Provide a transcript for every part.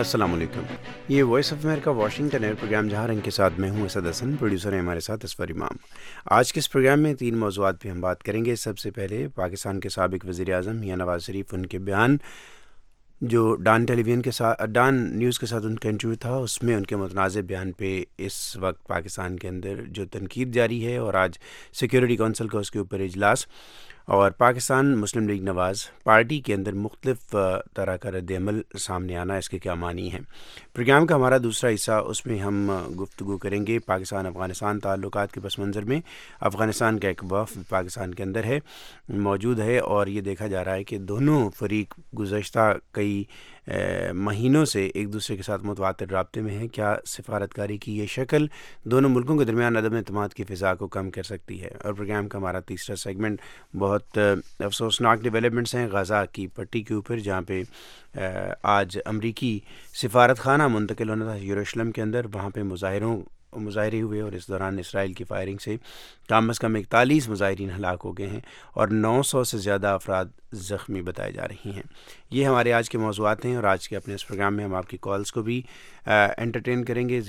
السلام علیکم. یہ وائس آف امریکہ واشنگٹن ہے. پروگرام جہاں رنگ کے ساتھ میں ہوں اسد حسن. پروڈیوسر ہیں ہمارے ساتھ اسفر امام. آج کے اس پروگرام میں 3 موضوعات پہ ہم بات کریں گے. سب سے پہلے پاکستان کے سابق وزیر اعظم میاں نواز شریف، ان کے بیان جو ڈان ٹیلی ویژن کے ساتھ، ڈان نیوز کے ساتھ ان کا انٹرویو تھا، اس میں ان کے متنازع بیان پہ اس وقت پاکستان کے اندر جو تنقید جاری ہے، اور آج سیکیورٹی کونسل کا اس کے اوپر اجلاس، اور پاکستان مسلم لیگ نواز پارٹی کے اندر مختلف طرح کا رد عمل سامنے آنا، اس کے کیا معنی ہیں. پروگرام کا ہمارا دوسرا حصہ، اس میں ہم گفتگو کریں گے پاکستان افغانستان تعلقات کے پس منظر میں. افغانستان کا ایک وفد پاکستان کے اندر ہے، موجود ہے، اور یہ دیکھا جا رہا ہے کہ دونوں فریق گزشتہ کئی مہینوں سے ایک دوسرے کے ساتھ متواتر رابطے میں ہیں. کیا سفارتکاری کی یہ شکل دونوں ملکوں کے درمیان عدم اعتماد کی فضا کو کم کر سکتی ہے؟ اور پروگرام کا ہمارا تیسرا سیگمنٹ بہت افسوسناک ڈیولپمنٹس ہیں غزہ کی پٹی کے اوپر، جہاں پہ آج امریکی سفارت خانہ منتقل ہونا تھا یروشلم کے اندر. وہاں پہ مظاہرے ہوئے، اور اس دوران اسرائیل کی فائرنگ سے کم از کم 41 مظاہرین ہلاک ہو گئے ہیں، اور 900 سے زیادہ افراد زخمی بتائے جا رہی ہیں. یہ ہمارے آج کے موضوعات ہیں، اور آج کے اپنے اس پروگرام میں ہم آپ کی کالز کو بھی انٹرٹین کریں گے.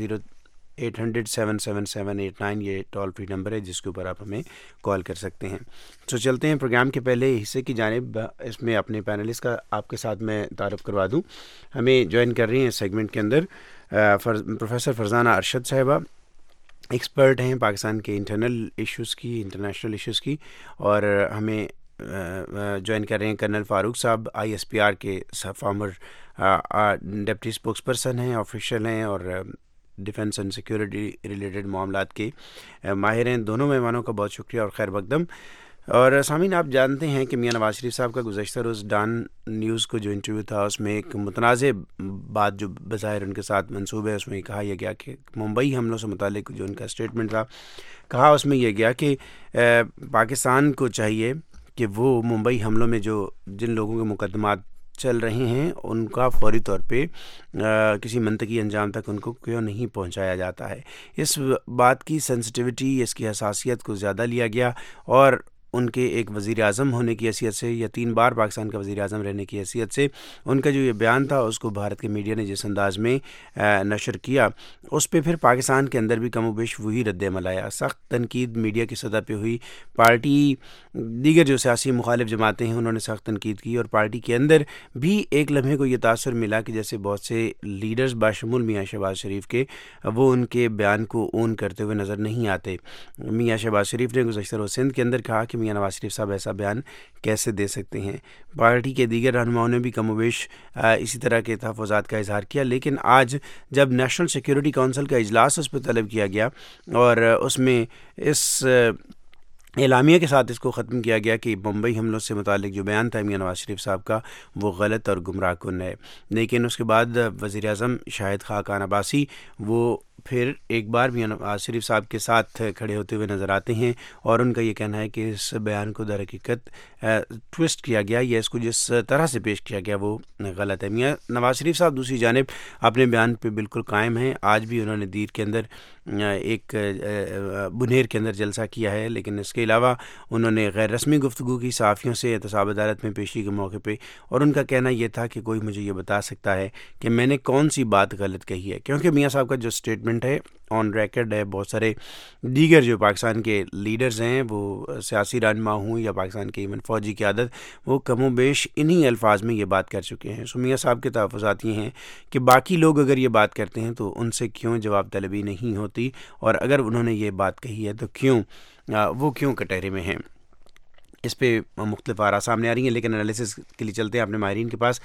0800-777-89 یہ ٹول فری نمبر ہے جس کے اوپر آپ ہمیں کال کر سکتے ہیں. تو چلتے ہیں پروگرام کے پہلے حصے کی جانب. اس میں اپنے پینلسٹ کا آپ کے ساتھ میں تعارف کروا دوں. ہمیں جوائن کر رہی ہیں سیگمنٹ کے اندر پروفیسر فرزانہ ارشد صاحبہ، ایکسپرٹ ہیں پاکستان کے انٹرنل ایشوز کی، انٹرنیشنل ایشوز کی. اور ہمیں جوائن کر رہے ہیں کرنل فاروق صاحب، ISPR کے فارمر ڈپٹی اسپوکس پرسن ہیں، آفیشل ہیں، اور ڈیفنس اینڈ سیکورٹی ریلیٹڈ معاملات کے ماہر ہیں. دونوں مہمانوں کا بہت شکریہ اور خیر مقدم. اور سامعین، آپ جانتے ہیں کہ میاں نواز شریف صاحب کا گزشتہ روز ڈان نیوز کو جو انٹرویو تھا، اس میں ایک متنازع بات جو بظاہر ان کے ساتھ منسوب ہے، اس میں کہا یہ گیا کہ ممبئی حملوں سے متعلق جو ان کا اسٹیٹمنٹ تھا، کہا اس میں یہ گیا کہ پاکستان کو چاہیے کہ وہ ممبئی حملوں میں جن لوگوں کے مقدمات چل رہے ہیں ان کا فوری طور پہ کسی منطقی انجام تک ان کو کیوں نہیں پہنچایا جاتا ہے. اس بات کی سینسٹیوٹی، اس کی حساسیت کو زیادہ لیا گیا، اور ان کے ایک وزیر اعظم ہونے کی حیثیت سے، یا 3 بار پاکستان کا وزیر اعظم رہنے کی حیثیت سے، ان کا جو یہ بیان تھا اس کو بھارت کے میڈیا نے جس انداز میں نشر کیا، اس پہ پھر پاکستان کے اندر بھی کم و بیش وہی رد عمل آیا. سخت تنقید میڈیا کی سطح پہ ہوئی. پارٹی دیگر جو سیاسی مخالف جماعتیں ہیں انہوں نے سخت تنقید کی، اور پارٹی کے اندر بھی ایک لمحے کو یہ تاثر ملا کہ جیسے بہت سے لیڈرز باشمول میاں شہباز شریف کے، وہ ان کے بیان کو اون کرتے ہوئے نظر نہیں آتے. میاں شہباز شریف نے گزشتہ روز سندھ کے اندر کہا کہ میاں نواز شریف صاحب ایسا بیان کیسے دے سکتے ہیں. پارٹی کے دیگر رہنماؤں نے بھی کم و بیش اسی طرح کے تحفظات کا اظہار کیا. لیکن آج جب نیشنل سیکیورٹی کونسل کا اجلاس اس پہ طلب کیا گیا، اور اس میں اس اعلامیہ کے ساتھ اس کو ختم کیا گیا کہ ممبئی حملوں سے متعلق جو بیان تھا میاں نواز شریف صاحب کا، وہ غلط اور گمراہ کن ہے. لیکن اس کے بعد وزیر اعظم شاہد خاقان عباسی وہ پھر ایک بار میاں نواز شریف صاحب کے ساتھ کھڑے ہوتے ہوئے نظر آتے ہیں، اور ان کا یہ کہنا ہے کہ اس بیان کو در حقیقت ٹوسٹ کیا گیا، یا اس کو جس طرح سے پیش کیا گیا وہ غلط ہے. میاں نواز شریف صاحب دوسری جانب اپنے بیان پہ بالکل قائم ہیں. آج بھی انہوں نے دیر کے اندر ایک بنیر کے اندر جلسہ کیا ہے، لیکن اس کے علاوہ انہوں نے غیر رسمی گفتگو کی صحافیوں سے احتساب عدالت میں پیشی کے موقع پہ، اور ان کا کہنا یہ تھا کہ کوئی مجھے یہ بتا سکتا ہے کہ میں نے کون سی بات غلط کہی ہے. کیونکہ میاں صاحب کا جو اسٹیٹمنٹ ہے آن ریکارڈ ہے. بہت سارے دیگر جو پاکستان کے لیڈرز ہیں، وہ سیاسی رہنما ہوں یا پاکستان کے ایون فوجی قیادت، وہ کم و بیش انہی الفاظ میں یہ بات کر چکے ہیں. میاں صاحب کے تحفظات یہ ہیں کہ باقی لوگ اگر یہ بات کرتے ہیں تو ان سے کیوں جواب طلبی نہیں ہوتی، اور اگر انہوں نے یہ بات کہی ہے تو وہ کیوں کٹہرے میں ہیں. اس پہ مختلف آراء سامنے آ رہی ہیں، لیکن انالیسس کے لیے چلتے ہیں اپنے ماہرین کے پاس.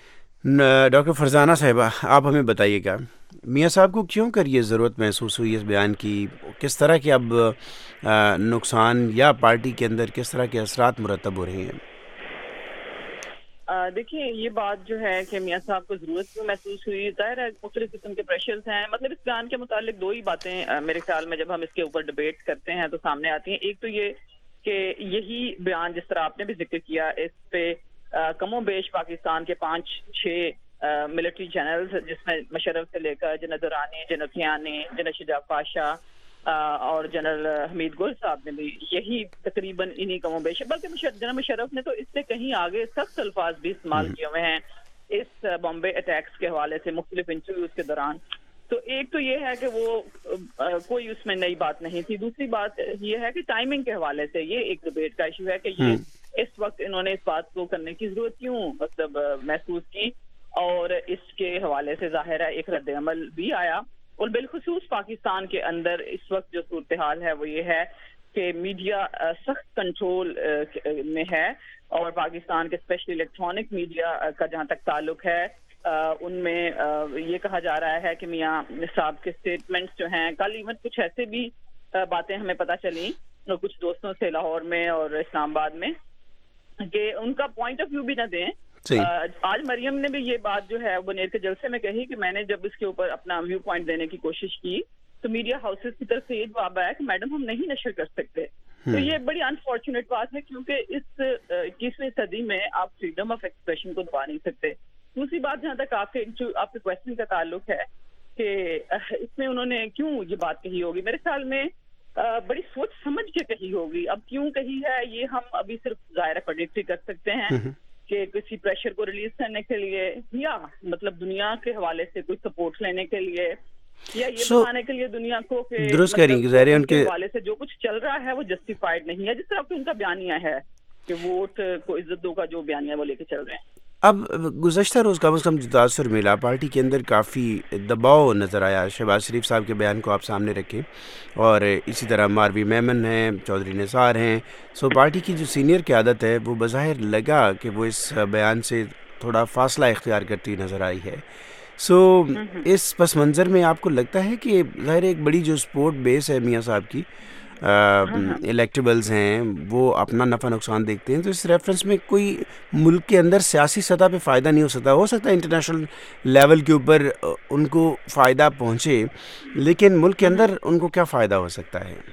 ڈاکٹر فرزانہ صاحبہ، آپ ہمیں بتائیے گا میاں صاحب کو کیوں کر یہ ضرورت محسوس ہوئی اس بیان کی؟ کس طرح کے اب نقصان یا پارٹی کے اندر کس طرح کے اثرات مرتب ہو رہے ہیں؟ دیکھیے، یہ بات جو ہے کہ میاں صاحب کو ضرورت کیوں محسوس ہوئی، ظاہر ہے مختلف قسم کے پریشرز ہیں. مطلب اس بیان کے متعلق 2 ہی باتیں میرے خیال میں جب ہم اس کے اوپر ڈیبیٹ کرتے ہیں تو سامنے آتی ہیں. ایک تو یہ کہ یہی بیان جس طرح آپ نے بھی ذکر کیا، اس پہ کم و بیش پاکستان کے 5-6 ملٹری چینلز، جس میں مشرف سے لے کر general Durrani, general Kayani, general Shuja Pasha اور جنرل حمید گل صاحب نے بھی یہی تقریباً انہی کم و بیش، بلکہ جنرل مشرف نے تو اس سے کہیں آگے سخت الفاظ بھی استعمال کیے ہوئے ہیں اس بامبے اٹیکس کے حوالے سے مختلف انٹرویوز کے دوران. تو ایک تو یہ ہے کہ وہ کوئی اس میں نئی بات نہیں تھی. دوسری بات یہ ہے کہ ٹائمنگ کے حوالے سے یہ ایک ڈبیٹ کا ایشو ہے کہ یہ اس وقت انہوں نے اس بات کو کرنے کی ضرورت کیوں مطلب محسوس کی, اور اس کے حوالے سے ظاہر ہے ایک رد عمل بھی آیا. اور بالخصوص پاکستان کے اندر اس وقت جو صورتحال ہے وہ یہ ہے کہ میڈیا سخت کنٹرول میں ہے, اور پاکستان کے اسپیشلی الیکٹرانک میڈیا کا جہاں تک تعلق ہے ان میں یہ کہا جا رہا ہے کہ میاں صاحب کے اسٹیٹمنٹس جو ہیں, کل ایون کچھ ایسے بھی باتیں ہمیں پتہ چلیں کچھ دوستوں سے لاہور میں اور اسلام آباد میں کہ ان کا پوائنٹ آف ویو بھی نہ دیں. آج مریم نے بھی یہ بات جو ہے بنیر کے جلسے میں کہی کہ میں نے جب اس کے اوپر اپنا ویو پوائنٹ دینے کی کوشش کی تو میڈیا ہاؤسز کی طرف سے یہ جواب آیا کہ میڈم ہم نہیں نشر کر سکتے. تو یہ بڑی انفارچونیٹ بات ہے کیونکہ اس 21ویں صدی میں آپ فریڈم آف ایکسپریشن کو دبا نہیں سکتے. دوسری بات جہاں تک آپ کے کویشچن کا تعلق ہے کہ اس میں انہوں نے کیوں یہ بات کہی ہوگی, میرے خیال میں بڑی سوچ سمجھ کے کہی ہوگی. اب کیوں کہی ہے یہ ہم ابھی صرف ظاہر پریڈکٹ کر سکتے ہیں کہ کسی پریشر کو ریلیز کرنے کے لیے یا مطلب دنیا کے حوالے سے کوئی سپورٹ لینے کے لیے یا یہ بتانے کے لیے دنیا کو کہ درست کریں گے ظاہر ان کے حوالے سے جو کچھ چل رہا ہے وہ جسٹیفائڈ نہیں ہے, جس طرح کہ ان کا بیانیہ ہے کہ ووٹ کو عزت دو کا جو بیانیہ وہ لے کے چل رہے ہیں. اب گزشتہ روز کم از کم جو تاثر ملا پارٹی کے اندر کافی دباؤ نظر آیا. شہباز شریف صاحب کے بیان کو آپ سامنے رکھیں اور اسی طرح ماروی میمن ہیں, چودھری نثار ہیں. سو پارٹی کی جو سینئر قیادت ہے وہ بظاہر لگا کہ وہ اس بیان سے تھوڑا فاصلہ اختیار کرتی نظر آئی ہے. سو اس پس منظر میں آپ کو لگتا ہے کہ ظاہر ایک بڑی جو سپورٹ بیس ہے میاں صاحب کی, الیکٹیبلز ہیں, وہ اپنا نفع نقصان دیکھتے ہیں, تو اس ریفرنس میں کوئی ملک کے اندر سیاسی سطح پہ فائدہ نہیں ہو سکتا ہے انٹرنیشنل لیول کے اوپر ان کو فائدہ پہنچے, لیکن ملک کے اندر ان کو کیا فائدہ ہو سکتا ہے؟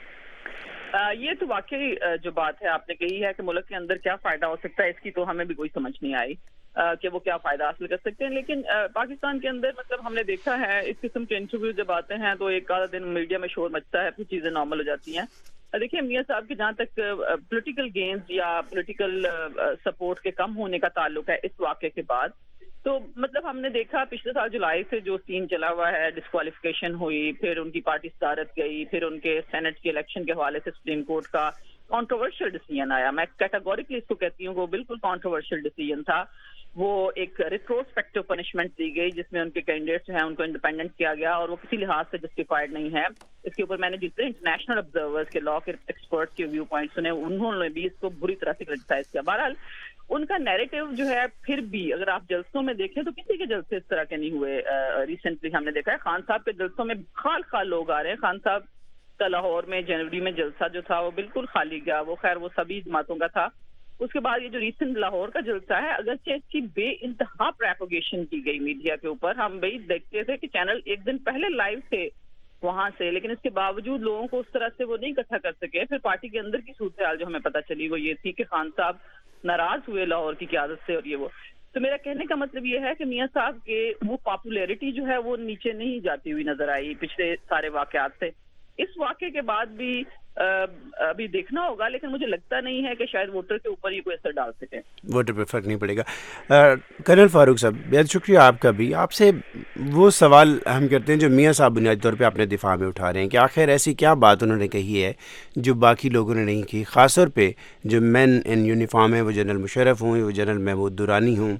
یہ تو واقعی جو بات ہے آپ نے کہی ہے کہ ملک کے اندر کیا فائدہ ہو سکتا ہے, اس کی تو ہمیں بھی کوئی سمجھ نہیں آئی کہ وہ کیا فائدہ حاصل کر سکتے ہیں. لیکن پاکستان کے اندر مطلب ہم نے دیکھا ہے اس قسم کے انٹرویو جب آتے ہیں تو ایک آدھا دن میڈیا میں شور مچتا ہے, پھر چیزیں نارمل ہو جاتی ہیں. دیکھیے میاں صاحب کے جہاں تک پولیٹیکل گینز یا پولیٹیکل سپورٹ کے کم ہونے کا تعلق ہے اس واقعے کے بعد, تو مطلب ہم نے دیکھا پچھلے سال جولائی سے جو سین چلا ہوا ہے, ڈسکوالیفیکیشن ہوئی, پھر ان کی پارٹی صدارت گئی, پھر ان کے سینٹ کے الیکشن کے حوالے سے سپریم کورٹ کا کانٹروورشل ڈیسیژن آیا. میں کیٹاگوریکلی اس کو کہتی ہوں کہ وہ بالکل کانٹروورشل ڈیسیژن تھا. وہ ایک ریٹروسپیکٹو پنشمنٹ دی گئی جس میں ان کے کینڈیڈیٹس جو ہیں ان کو انڈیپینڈنٹ کیا گیا, اور وہ کسی لحاظ سے جسٹیفائڈ نہیں ہے. اس کے اوپر میں نے جتنے انٹرنیشنل آبزرورز کے لا کے ایکسپرٹس کے ویو پوائنٹ سنے, انہوں نے بھی اس کو بری طرح سے کرٹیسائز کیا. بہرحال ان کا نیریٹو جو ہے پھر بھی اگر آپ جلسوں میں دیکھیں تو کسی کے جلسے اس طرح کے نہیں ہوئے. ریسنٹلی ہم نے دیکھا ہے خان صاحب کے جلسوں میں خال لوگ آ رہے ہیں. خان صاحب کا لاہور میں جنوری میں جلسہ جو تھا وہ بالکل خالی گیا, وہ خیر وہ سبھی جماعتوں کا تھا. اس کے بعد یہ جو ریسنٹ لاہور کا جلسہ ہے, اگرچہ اس کی بے انتہا پریپوگیشن کی گئی میڈیا کے اوپر, ہم بھی دیکھتے تھے کہ چینل ایک دن پہلے لائیو تھے وہاں سے, لیکن اس کے باوجود لوگوں کو اس طرح سے وہ نہیں اکٹھا کر سکے. پھر پارٹی کے اندر کی صورتحال جو ہمیں پتہ چلی وہ یہ تھی کہ خان صاحب ناراض ہوئے لاہور کی قیادت سے, اور یہ وہ. تو میرا کہنے کا مطلب یہ ہے کہ میاں صاحب کے وہ پاپولیرٹی جو ہے وہ نیچے نہیں جاتی ہوئی نظر آئی پچھلے سارے واقعات سے. اس واقعے کے بعد بھی ابھی دیکھنا ہوگا, لیکن مجھے لگتا نہیں ہے کہ شاید ووٹر کے اوپر یہ کوئی اثر ڈال سکے. ووٹر پہ فرق نہیں پڑے گا. کرنل فاروق صاحب بہت شکریہ آپ کا بھی. آپ سے وہ سوال ہم کرتے ہیں جو میاں صاحب بنیادی طور پہ اپنے دفاع میں اٹھا رہے ہیں کہ آخر ایسی کیا بات انہوں نے کہی ہے جو باقی لوگوں نے نہیں کی, خاص طور پہ جو مین ان یونیفارم ہیں, وہ جنرل مشرف ہوں, وہ جنرل محمود درانی ہوں.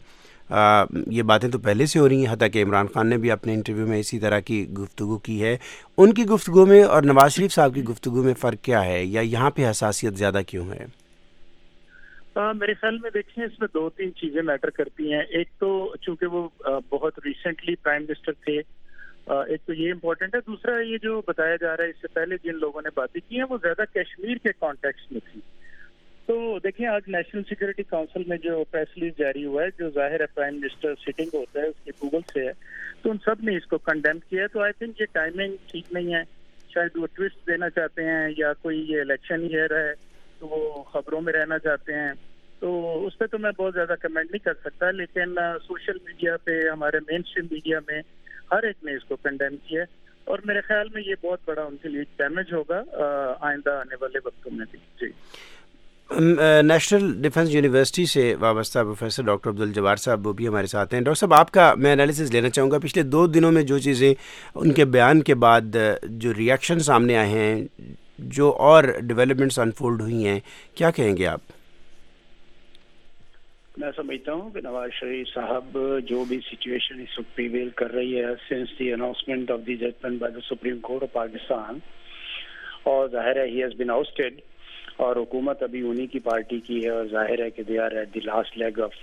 یہ باتیں تو پہلے سے ہو رہی ہیں, حتیٰ کہ عمران خان نے بھی اپنے انٹرویو میں اسی طرح کی گفتگو کی ہے. ان کی گفتگو میں اور نواز شریف صاحب کی گفتگو میں فرق کیا ہے, یا یہاں پہ حساسیت زیادہ کیوں ہے؟ میرے خیال میں دیکھیں اس میں 2-3 چیزیں میٹر کرتی ہیں. ایک تو چونکہ وہ بہت ریسنٹلی پرائم منسٹر تھے, ایک تو یہ امپورٹنٹ ہے. دوسرا یہ جو بتایا جا رہا ہے اس سے پہلے جن لوگوں نے باتیں کی ہیں وہ زیادہ کشمیر کے کانٹیکسٹ میں تھی. تو دیکھیں آج نیشنل سیکورٹی کاؤنسل میں جو پریس ریلیز جاری ہوا ہے, جو ظاہر ہے پرائم منسٹر سٹنگ ہوتا ہے اس کے گوگل سے ہے, تو ان سب نے اس کو کنڈیم کیا ہے. تو آئی تھنک یہ ٹائمنگ ٹھیک نہیں ہے. شاید وہ ٹوسٹ دینا چاہتے ہیں, یا کوئی یہ الیکشن ایئر ہے تو وہ خبروں میں رہنا چاہتے ہیں. تو اس پہ تو میں بہت زیادہ کمنٹ نہیں کر سکتا, لیکن سوشل میڈیا پہ, ہمارے مین اسٹریم میڈیا میں ہر ایک نے اس کو کنڈیم کیا ہے, اور میرے خیال میں یہ بہت بڑا ان کے لیے ڈیمیج ہوگا آئندہ آنے والے وقتوں میں بھی. جی نیشنل ڈیفنس یونیورسٹی سے وابستہ پروفیسر ڈاکٹر عبدالجبار صاحب وہ بھی ہمارے ساتھ ہیں. ڈاکٹر صاحب آپ کا میں انالیسز لینا چاہوں گا. پچھلے 2 دنوں میں جو چیزیں ان کے بیان کے بعد جو ریئیکشن سامنے آئے ہیں, جو اور ڈیولپمنٹس انفولڈ ہوئی ہیں, کیا کہیں گے آپ؟ میں سمجھتا ہوں کہ نواز شریف صاحب جو بھی سچویشن اس وقت پریویل کر رہی ہے since the announcement of the judgement by the supreme court of Pakistan, اور ظاہر ہے ہی ہیز بین آؤسٹڈ, اور حکومت ابھی انہی کی پارٹی کی ہے, اور ظاہر ہے کہ they are at the last leg of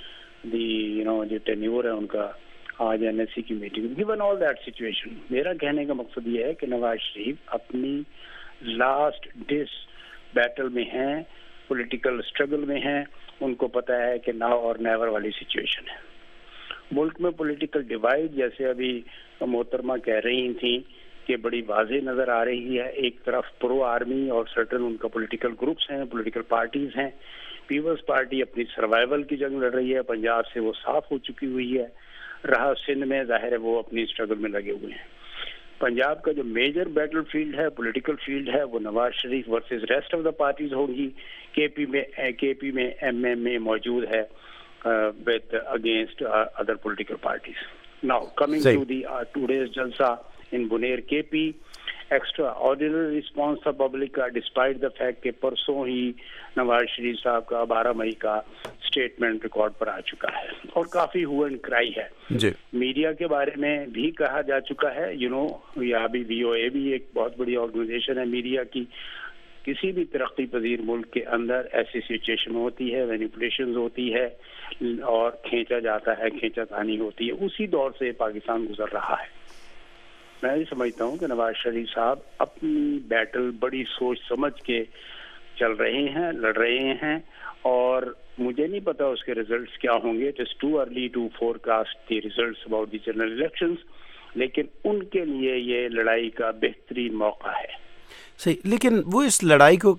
the جو ٹینیور ہے ان کا آج این ایس سی کی meeting. Given all that situation, میرا کہنے کا مقصد یہ ہے کہ نواز شریف اپنی لاسٹ ڈس بیٹل میں ہیں, پولیٹیکل اسٹرگل میں ہیں. ان کو پتہ ہے کہ ناؤ اور نیور والی سچویشن ہے. ملک میں پولیٹیکل ڈیوائڈ جیسے ابھی محترمہ کہہ رہی تھیں کہ بڑی واضح نظر آ رہی ہے. ایک طرف پرو آرمی اور سرٹن ان کا پولیٹیکل گروپس ہیں, پولیٹیکل پارٹیز ہیں. پیپلز پارٹی اپنی سروائیول کی جنگ لڑ رہی ہے, پنجاب سے وہ صاف ہو چکی ہوئی ہے. رہا سندھ میں, ظاہر ہے وہ اپنی اسٹرگل میں لگے ہوئے ہیں. پنجاب کا جو میجر بیٹل فیلڈ ہے, پولیٹیکل فیلڈ ہے, وہ Nawaz Sharif versus rest of the parties ہوگی. کے پی میں ایم ایم اے موجود ہے with against other political parties. Now coming to the today's jalsa in Buner KP, extraordinary response tha public ka, despite the fact کہ پرسوں ہی نواز شریف صاحب کا 12 مئی کا اسٹیٹمنٹ ریکارڈ پر آ چکا ہے اور کافی ہو اینڈ کرائی ہے. میڈیا کے بارے میں بھی کہا جا چکا ہے, یہاں بھی وی او اے بھی ایک بہت بڑی آرگنائزیشن ہے میڈیا کی. کسی بھی ترقی پذیر ملک کے اندر ایسی سچویشن ہوتی ہے, مینیپولیشنز ہوتی ہے اور کھینچا جاتا ہے, کھینچا تانی ہوتی ہے. اسی دور سے پاکستان گزر رہا ہے. میں یہ سمجھتا ہوں کہ نواز شریف صاحب اپنی بیٹل بڑی سوچ سمجھ کے چل رہے ہیں, لڑ رہے ہیں, اور مجھے نہیں پتا اس کے ریزلٹس کیا ہوں گے. It is too early to forecast the results about the general elections, لیکن ان کے لیے یہ لڑائی کا بہترین موقع ہے. صحیح, لیکن وہ اس لڑائی کو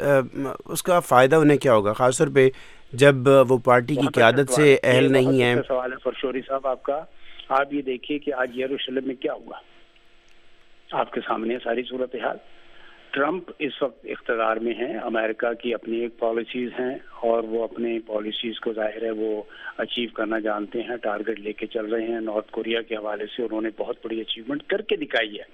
اس کا فائدہ انہیں کیا ہوگا, خاص طور پہ جب وہ پارٹی کی قیادت سے اہل نہیں ہیں؟ سوال ہے فرشوری صاحب آپ کا. آپ یہ دیکھیے کہ آج یروشلم میں کیا ہوا, آپ کے سامنے ساری صورتحال. ٹرمپ اس وقت اقتدار میں ہیں, امریکہ کی اپنی ایک پالیسیز ہیں اور وہ اپنے پالیسیز کو ظاہر ہے وہ اچیو کرنا جانتے ہیں, ٹارگٹ لے کے چل رہے ہیں. نارتھ کوریا کے حوالے سے انہوں نے بہت بڑی اچیومنٹ کر کے دکھائی ہے.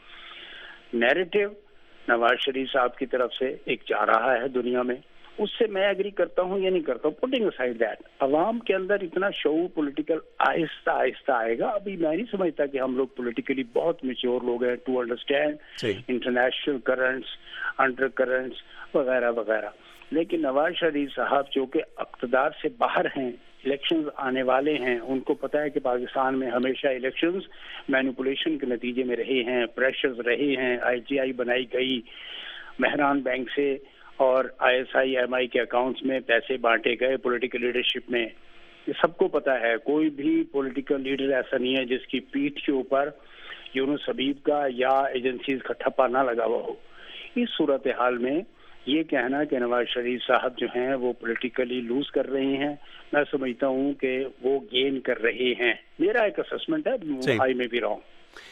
نیریٹو نواز شریف صاحب کی طرف سے ایک جا رہا ہے دنیا میں, اس سے میں ایگری کرتا ہوں یا نہیں کرتا ہوں. پٹنگ اسائڈ دیٹ, عوام کے اندر اتنا شعور پولیٹیکل آہستہ آہستہ آئے گا. ابھی میں نہیں سمجھتا کہ ہم لوگ پولیٹیکلی بہت میچور لوگ ہیں to understand international currents, undercurrents وغیرہ وغیرہ. لیکن نواز شریف صاحب جو کہ اقتدار سے باہر ہیں, الیکشنز آنے والے ہیں, ان کو پتہ ہے کہ پاکستان میں ہمیشہ الیکشنز مینیپولیشن کے نتیجے میں رہے ہیں, پریشرز رہے ہیں. آئی جی آئی بنائی گئی, مہران بینک سے اور آئی ایس آئی ایم آئی کے اکاؤنٹس میں پیسے بانٹے گئے پولیٹیکل لیڈرشپ میں. یہ سب کو پتہ ہے. کوئی بھی پولیٹیکل لیڈر ایسا نہیں ہے جس کی پیٹھ کے اوپر یونس حبیب کا یا ایجنسیز کا ٹھپا نہ لگا ہوا ہو. اس صورتحال میں یہ کہنا کہ نواز شریف صاحب جو ہیں وہ پولیٹیکلی لوز کر رہے ہیں, میں سمجھتا ہوں کہ وہ گین کر رہے ہیں. میرا ایک اسسمنٹ ہے, آئی میں بھی رہوں.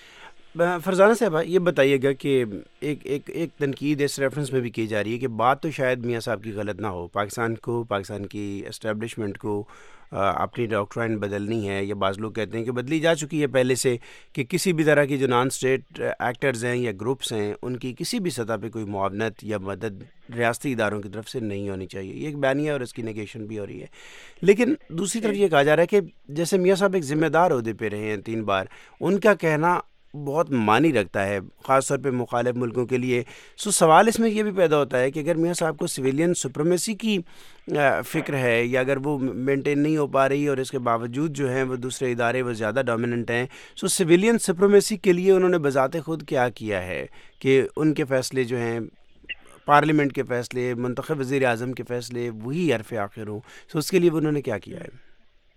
فرزانہ صاحب یہ بتائیے گا کہ ایک تنقید اس ریفرنس میں بھی کی جا رہی ہے کہ بات تو شاید میاں صاحب کی غلط نہ ہو, پاکستان کی اسٹیبلشمنٹ کو اپنی ڈاکٹرائن بدلنی ہے, یا بعض لوگ کہتے ہیں کہ بدلی جا چکی ہے پہلے سے, کہ کسی بھی طرح کی جو نان اسٹیٹ ایکٹرز ہیں یا گروپس ہیں ان کی کسی بھی سطح پہ کوئی معاونت یا مدد ریاستی اداروں کی طرف سے نہیں ہونی چاہیے. یہ ایک بیانیہ اور اس کی نیگیشن بھی ہو رہی ہے. لیکن دوسری طرف یہ کہا جا رہا ہے کہ جیسے میاں صاحب ایک ذمہ دار عہدے پہ رہے ہیں 3 بار, ان کا کہنا بہت معنی رکھتا ہے خاص طور پہ مخالف ملکوں کے لیے. سوال اس میں یہ بھی پیدا ہوتا ہے کہ اگر میاں صاحب کو سویلین سپریمیسی کی فکر ہے, یا اگر وہ مینٹین نہیں ہو پا رہی اور اس کے باوجود جو ہیں وہ دوسرے ادارے وہ زیادہ ڈومیننٹ ہیں, سویلین سپریمیسی کے لیے انہوں نے بذات خود کیا کیا ہے کہ ان کے فیصلے جو ہیں, پارلیمنٹ کے فیصلے, منتخب وزیر اعظم کے فیصلے, وہی حرف آخر ہوں. اس کے لیے انہوں نے کیا کیا ہے؟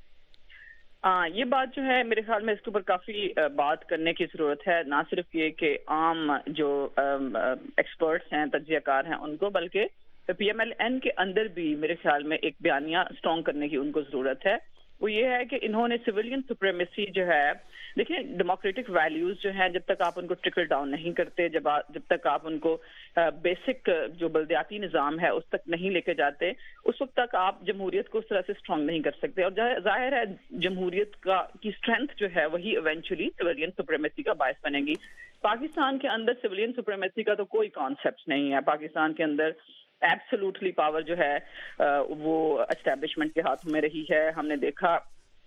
یہ بات جو ہے میرے خیال میں اس کے اوپر کافی بات کرنے کی ضرورت ہے. نہ صرف یہ کہ عام جو ایکسپرٹس ہیں, تجزیہ کار ہیں, ان کو, بلکہ پی ایم ایل این کے اندر بھی میرے خیال میں ایک بیانیہ اسٹرانگ کرنے کی ان کو ضرورت ہے. وہ یہ ہے کہ انہوں نے سویلین سپریمیسی جو ہے، دیکھیں ڈیموکریٹک ویلیوز جو ہیں جب تک آپ ان کو ٹرکل ڈاؤن نہیں کرتے، جب تک آپ ان کو بیسک جو بلدیاتی نظام ہے اس تک نہیں لے کے جاتے، اس وقت تک آپ جمہوریت کو اس طرح سے اسٹرانگ نہیں کر سکتے. اور ظاہر ہے جمہوریت کی اسٹرینتھ جو ہے وہی ایونچولی سویلین سپریمیسی کا باعث بنے گی. پاکستان کے اندر سویلین سپریمیسی کا تو کوئی کانسیپٹ نہیں ہے. پاکستان کے اندر ایبسولوٹلی پاور جو ہے وہ اسٹیبلشمنٹ کے ہاتھوں میں رہی ہے. ہم نے دیکھا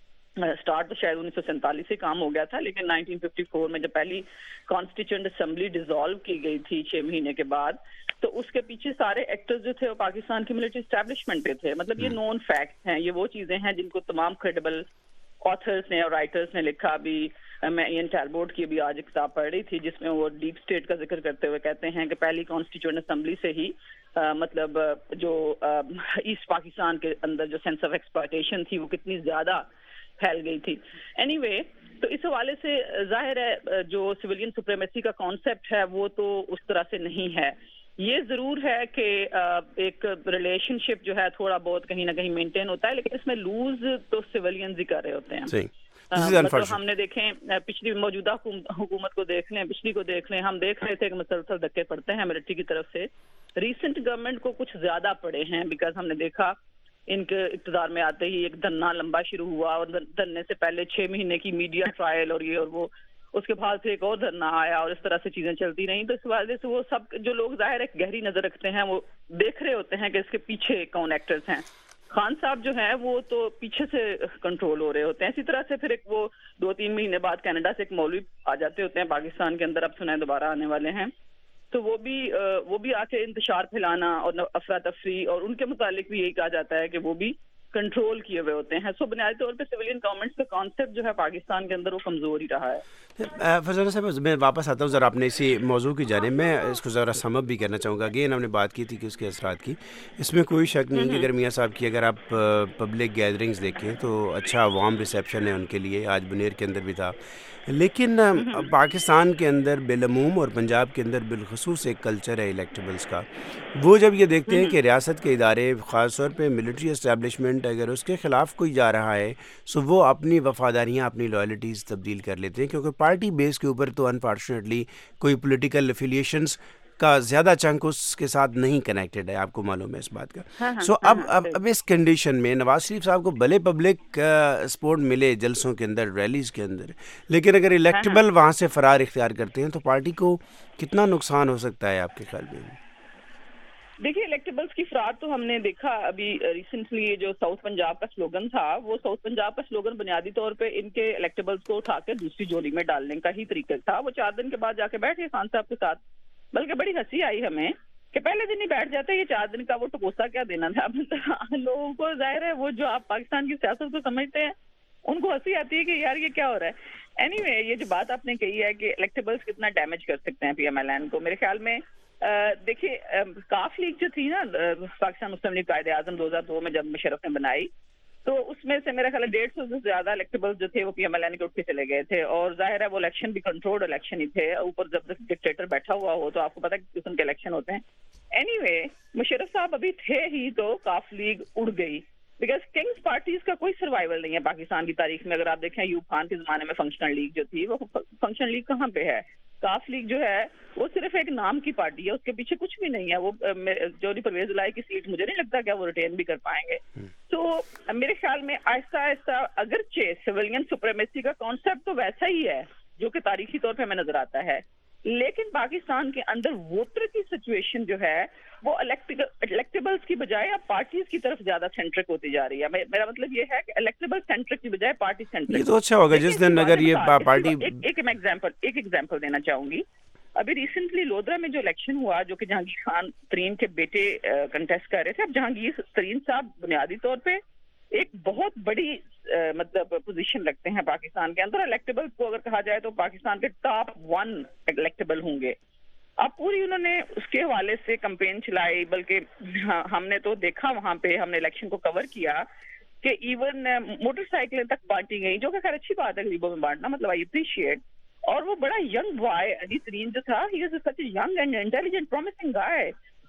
اسٹارٹ تو شاید 1947 سے کام ہو گیا تھا، لیکن 1954 میں جب پہلی کانسٹیٹیوئنٹ اسمبلی ڈیزالو کی گئی تھی 6 مہینے کے بعد، تو اس کے پیچھے سارے ایکٹرز جو تھے وہ پاکستان کی ملٹری اسٹیبلشمنٹ کے تھے. مطلب یہ نون فیکٹس ہیں، یہ وہ چیزیں ہیں جن کو تمام کریڈیبل آتھرز نے اور رائٹرز نے لکھا. بھی میں این ٹیلبورٹ کی بھی آج ایک کتاب پڑھ رہی تھی جس میں وہ ڈیپ اسٹیٹ کا ذکر کرتے ہوئے کہتے ہیں کہ پہلی کانسٹیٹیوئنٹ اسمبلی سے ہی مطلب جو ایسٹ پاکستان کے اندر جو سینس آف ایکسپلائٹیشن تھی وہ کتنی زیادہ پھیل گئی تھی. اینی وے، تو اس حوالے سے ظاہر ہے جو سویلین سپریمیسی کا کانسیپٹ ہے وہ تو اس طرح سے نہیں ہے. یہ ضرور ہے کہ ایک ریلیشن شپ جو ہے تھوڑا بہت کہیں نہ کہیں مینٹین ہوتا ہے، لیکن اس میں لوز تو سویلینز ہی کر رہے ہوتے ہیں. مطلب ہم نے دیکھیں پچھلی موجودہ حکومت کو دیکھ لیں، پچھلی کو دیکھ لیں، ہم دیکھ رہے تھے کہ مسلسل دھکے پڑتے ہیں ملٹری کی طرف سے. ریسنٹ گورنمنٹ کو کچھ زیادہ پڑے ہیں، بیکاز ہم نے دیکھا ان کے اقتدار میں آتے ہی ایک دھرنا لمبا شروع ہوا، اور دھرنے سے پہلے 6 مہینے کی میڈیا ٹرائل اور یہ اور وہ، اس کے بعد پھر ایک اور دھرنا آیا، اور اس طرح سے چیزیں چلتی رہیں. تو اس وجہ سے وہ سب جو لوگ ظاہر ایک گہری نظر رکھتے ہیں وہ دیکھ رہے ہوتے ہیں کہ اس کے پیچھے کون ایکٹرز ہیں. خان صاحب جو ہیں وہ تو پیچھے سے کنٹرول ہو رہے ہوتے ہیں. اسی طرح سے پھر ایک وہ 2-3 مہینے بعد کینیڈا سے ایک مولوی آ جاتے ہوتے ہیں پاکستان کے اندر، اب سنیں دوبارہ آنے والے ہیں، تو وہ بھی آ کے انتشار پھیلانا اور افراتفری، اور ان کے متعلق بھی یہی کہا جاتا ہے کہ وہ بھی کنٹرول کیے ہوئے ہوتے ہیں. سو بنیادی طور پہ سویلین گورنمنٹس کا کانسیپٹ جو ہے پاکستان کے اندر وہ کمزور ہی رہا ہے. فضل صاحب میں واپس آتا ہوں ذرا اپنے اسی موضوع کی جانب. میں اس کو ذرا سم اپ بھی کرنا چاہوں گا. اگین ہم نے بات کی تھی کہ اس کے اثرات کی، اس میں کوئی شک نہیں کہ اگر میاں صاحب کی اگر آپ پبلک گیدرنگز دیکھیں تو اچھا عوام ریسیپشن ہے ان کے لیے. آج بنیر کے اندر بھی تھا، لیکن پاکستان کے اندر بالعموم اور پنجاب کے اندر بالخصوص ایک کلچر ہے الیکٹیبلز کا. وہ جب یہ دیکھتے ہیں کہ ریاست کے ادارے خاص طور پہ ملٹری اسٹیبلشمنٹ اگر اس کے خلاف کوئی جا رہا ہے سو وہ اپنی وفاداریاں اپنی لائلٹیز تبدیل کر لیتے ہیں، کیونکہ پارٹی بیس کے اوپر تو انفارچونیٹلی کوئی پولیٹیکل افیلیشنز کا زیادہ چنک اس کے ساتھ نہیں کنیکٹڈ ہے، آپ کو معلوم ہے اس بات کا. سو اب اس کنڈیشن میں نواز شریف صاحب کو بھلے پبلک سپورٹ ملے جلسوں کے اندر، ریلیز کے اندر، لیکن اگر الیکٹیبل وہاں سے فرار اختیار کرتے ہیں تو پارٹی کو کتنا نقصان ہو سکتا ہے آپ کے خیال میں؟ دیکھیے الیکٹیبلز کی فرار تو ہم نے دیکھا ابھی ریسنٹلی جو ساؤتھ پنجاب کا سلوگن تھا، وہ ساؤتھ پنجاب کا سلوگن بنیادی طور پہ ان کے الیکٹیبلز کو اٹھا کے دوسری جولی میں ڈالنے کا ہی طریقہ تھا. وہ 4 دن کے بعد جا کے بیٹھے خان صاحب کے ساتھ، بلکہ بڑی ہنسی آئی ہمیں کہ پہلے دن ہی بیٹھ جاتے. یہ 4 دن کا وہ ٹکوسا کیا دینا تھا لوگوں کو. ظاہر ہے وہ جو آپ پاکستان کی سیاست کو سمجھتے ہیں ان کو ہنسی آتی ہے کہ یار یہ کیا ہو رہا ہے. اینی وے، یہ جو بات آپ نے کہی ہے کہ الیکٹیبلز کتنا ڈیمیج کر سکتے ہیں پی ایم ایل این کو، میرے خیال میں دیکھیے کاف لیگ جو تھی نا پاکستان مسلم لیگ قائد اعظم 2002 میں جب مشرف نے بنائی، تو اس میں سے میرا خیال ہے 150 سے زیادہ الیکٹیبلز جو تھے وہ پی ایم ایل این کے اٹھ کے چلے گئے تھے. اور ظاہر ہے وہ الیکشن بھی کنٹرولڈ الیکشن ہی تھے. اوپر جب تک ڈکٹیٹر بیٹھا ہوا ہو تو آپ کو پتا کہ قسم کے الیکشن ہوتے ہیں. اینی وے، مشرف صاحب ابھی تھے ہی تو کاف لیگ اڑ گئی، بیکاز کنگز پارٹیز کا کوئی سروائیول نہیں ہے پاکستان کی تاریخ میں. اگر آپ دیکھیں ایوب خان کے زمانے میں فنکشنل لیگ جو تھی، وہ فنکشنل لیگ کہاں پہ ہے؟ کاف لیگ جو ہے وہ صرف ایک نام کی پارٹی ہے، اس کے پیچھے کچھ بھی نہیں ہے. وہ جوہری پرویز الہی کی سیٹ مجھے نہیں لگتا کہ وہ ریٹین بھی کر پائیں گے. تو میرے خیال میں آہستہ آہستہ اگرچہ سویلین سپریمیسی کا کانسیپٹ تو ویسا ہی ہے جو کہ تاریخی طور پہ ہمیں نظر آتا ہے، لیکن پاکستان کے اندر ووٹر کی سچویشن جو ہے وہ الیکٹیبلز کی بجائے اب پارٹیز کی طرف زیادہ سینٹرک ہوتی جا رہی ہے. میرا مطلب یہ ہے کہ الیکٹیبل سینٹرک کی بجائے پارٹی سینٹرک. یہ تو اچھا ہوگا جس دن اگر یہ پارٹی ایک ایگزامپل دینا چاہوں گی. ابھی ریسنٹلی لودھرا میں جو الیکشن ہوا جو کہ جہانگیر خان ترین کے بیٹے کنٹیسٹ کر رہے تھے، اب جہانگیر ترین صاحب بنیادی طور پہ ایک بہت بڑی مطلب پوزیشن رکھتے ہیں پاکستان کے اندر. الیکٹیبل کو اگر کہا جائے تو پاکستان کے ٹاپ 1 الیکٹیبل ہوں گے. اب پوری انہوں نے اس کے حوالے سے کمپین چلائی، بلکہ ہم نے تو دیکھا وہاں پہ، ہم نے الیکشن کو کور کیا کہ ایون موٹر سائیکلیں تک بانٹی گئی، جو کہ خیر اچھی بات ہے غریبوں میں بانٹنا، مطلب آئی اپریشیٹ. اور وہ بڑا ینگ بوائے علی ترین جو تھا، he is such a young and intelligent promising guy.